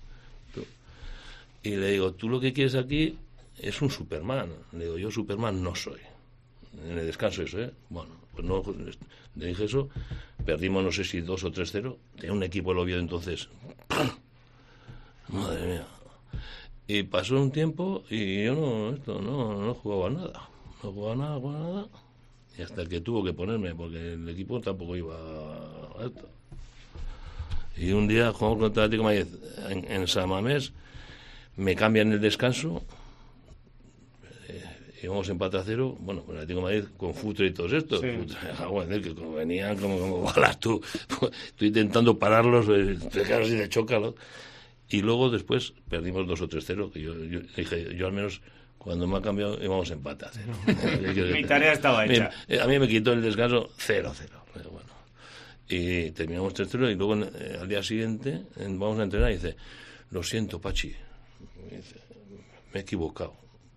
Y le digo, tú lo que quieres aquí es un Superman. Le digo, yo Superman no soy. En el descanso eso, ¿eh? Bueno, pues no, le dije eso, perdimos no sé si dos o tres cero, tenía un equipo el Oviedo entonces, madre mía, y pasó un tiempo y yo no, esto, no, no jugaba nada, no jugaba nada, jugaba nada, y hasta que tuvo que ponerme, porque el equipo tampoco iba a esto. Y un día jugamos contra el Atlético de Madrid en, en San Mamés, me cambian el descanso, íbamos empate a cero, bueno, con el Atlético de Madrid, con Futre y todos estos, sí. Futre, que como venían como, como balas tú, estoy intentando pararlos, claro, si de chócalo, y luego después perdimos dos o tres cero, que yo, yo dije, yo al menos cuando me ha cambiado íbamos empate a cero. Mi tarea estaba hecha. Me, a mí me quitó el descanso cero cero, pero bueno, y terminamos tres cero y luego eh, al día siguiente en, vamos a entrenar y dice, lo siento, Pachi, me, dice, me he equivocado.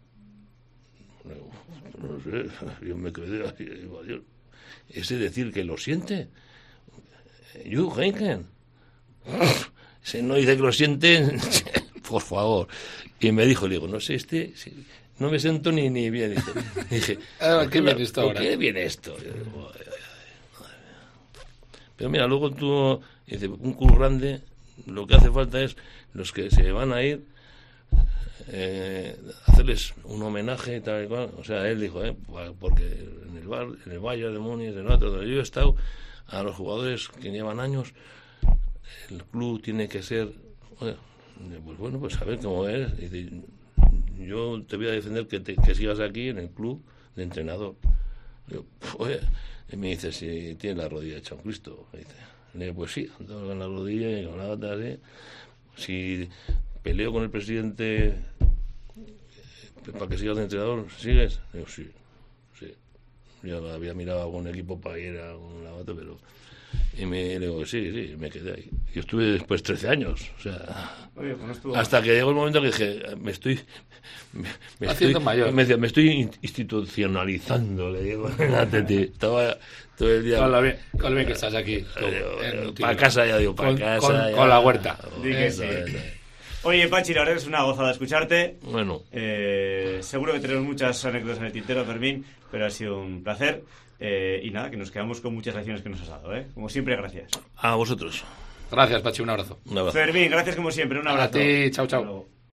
No sé, yo me quedé así, ese decir que lo siente, you Heinken, si no dice que lo siente, por favor. Y me dijo, le digo, no sé, este, no me siento ni, ni bien. Dice, dije, ¿por qué viene esto ahora? ¿Por qué viene esto? Digo, ay, ay, madre mía. Pero mira, luego tú, dice, un club grande, lo que hace falta es los que se van a ir, Eh, hacerles un homenaje y tal y cual. O sea, él dijo, eh, porque en el bar, en el Bayern de Múnich, en otro, donde yo he estado, a los jugadores que llevan años, el club tiene que ser, bueno, pues bueno, pues a ver cómo es. Y dice, yo te voy a defender que, te, que sigas aquí en el club de entrenador. Yo, oye, y me dice, si tienes la rodilla hecha un Cristo. Me dice, le digo, pues sí, ando con la rodilla y con la otra así. Si peleo con el presidente para que sigas de entrenador, ¿sigues? Digo, sí, sí. Yo había mirado a algún equipo para ir a un lado, pero... Y me digo, sí, sí, me quedé ahí. Y estuve después trece años, o sea... Oye, pues no estuvo... Hasta que llegó el momento que dije, me estoy... Me, me Haciendo estoy, mayor. Me, me estoy institucionalizando, le digo. Estaba todo el día... Con lo bien, con lo bien que estás aquí. Para casa, ya digo, para con, casa. Con, ya, con la huerta. Di que sí. Oye, Pachi, la verdad es una gozada escucharte. Bueno. Eh, seguro que tenemos muchas anécdotas en el tintero, Fermín, pero ha sido un placer. Eh, y nada, que nos quedamos con muchas lecciones que nos has dado, ¿eh? Como siempre, gracias. A vosotros. Gracias, Pachi, un abrazo. Un abrazo. Fermín, gracias como siempre, un abrazo. A ti, chao, chao.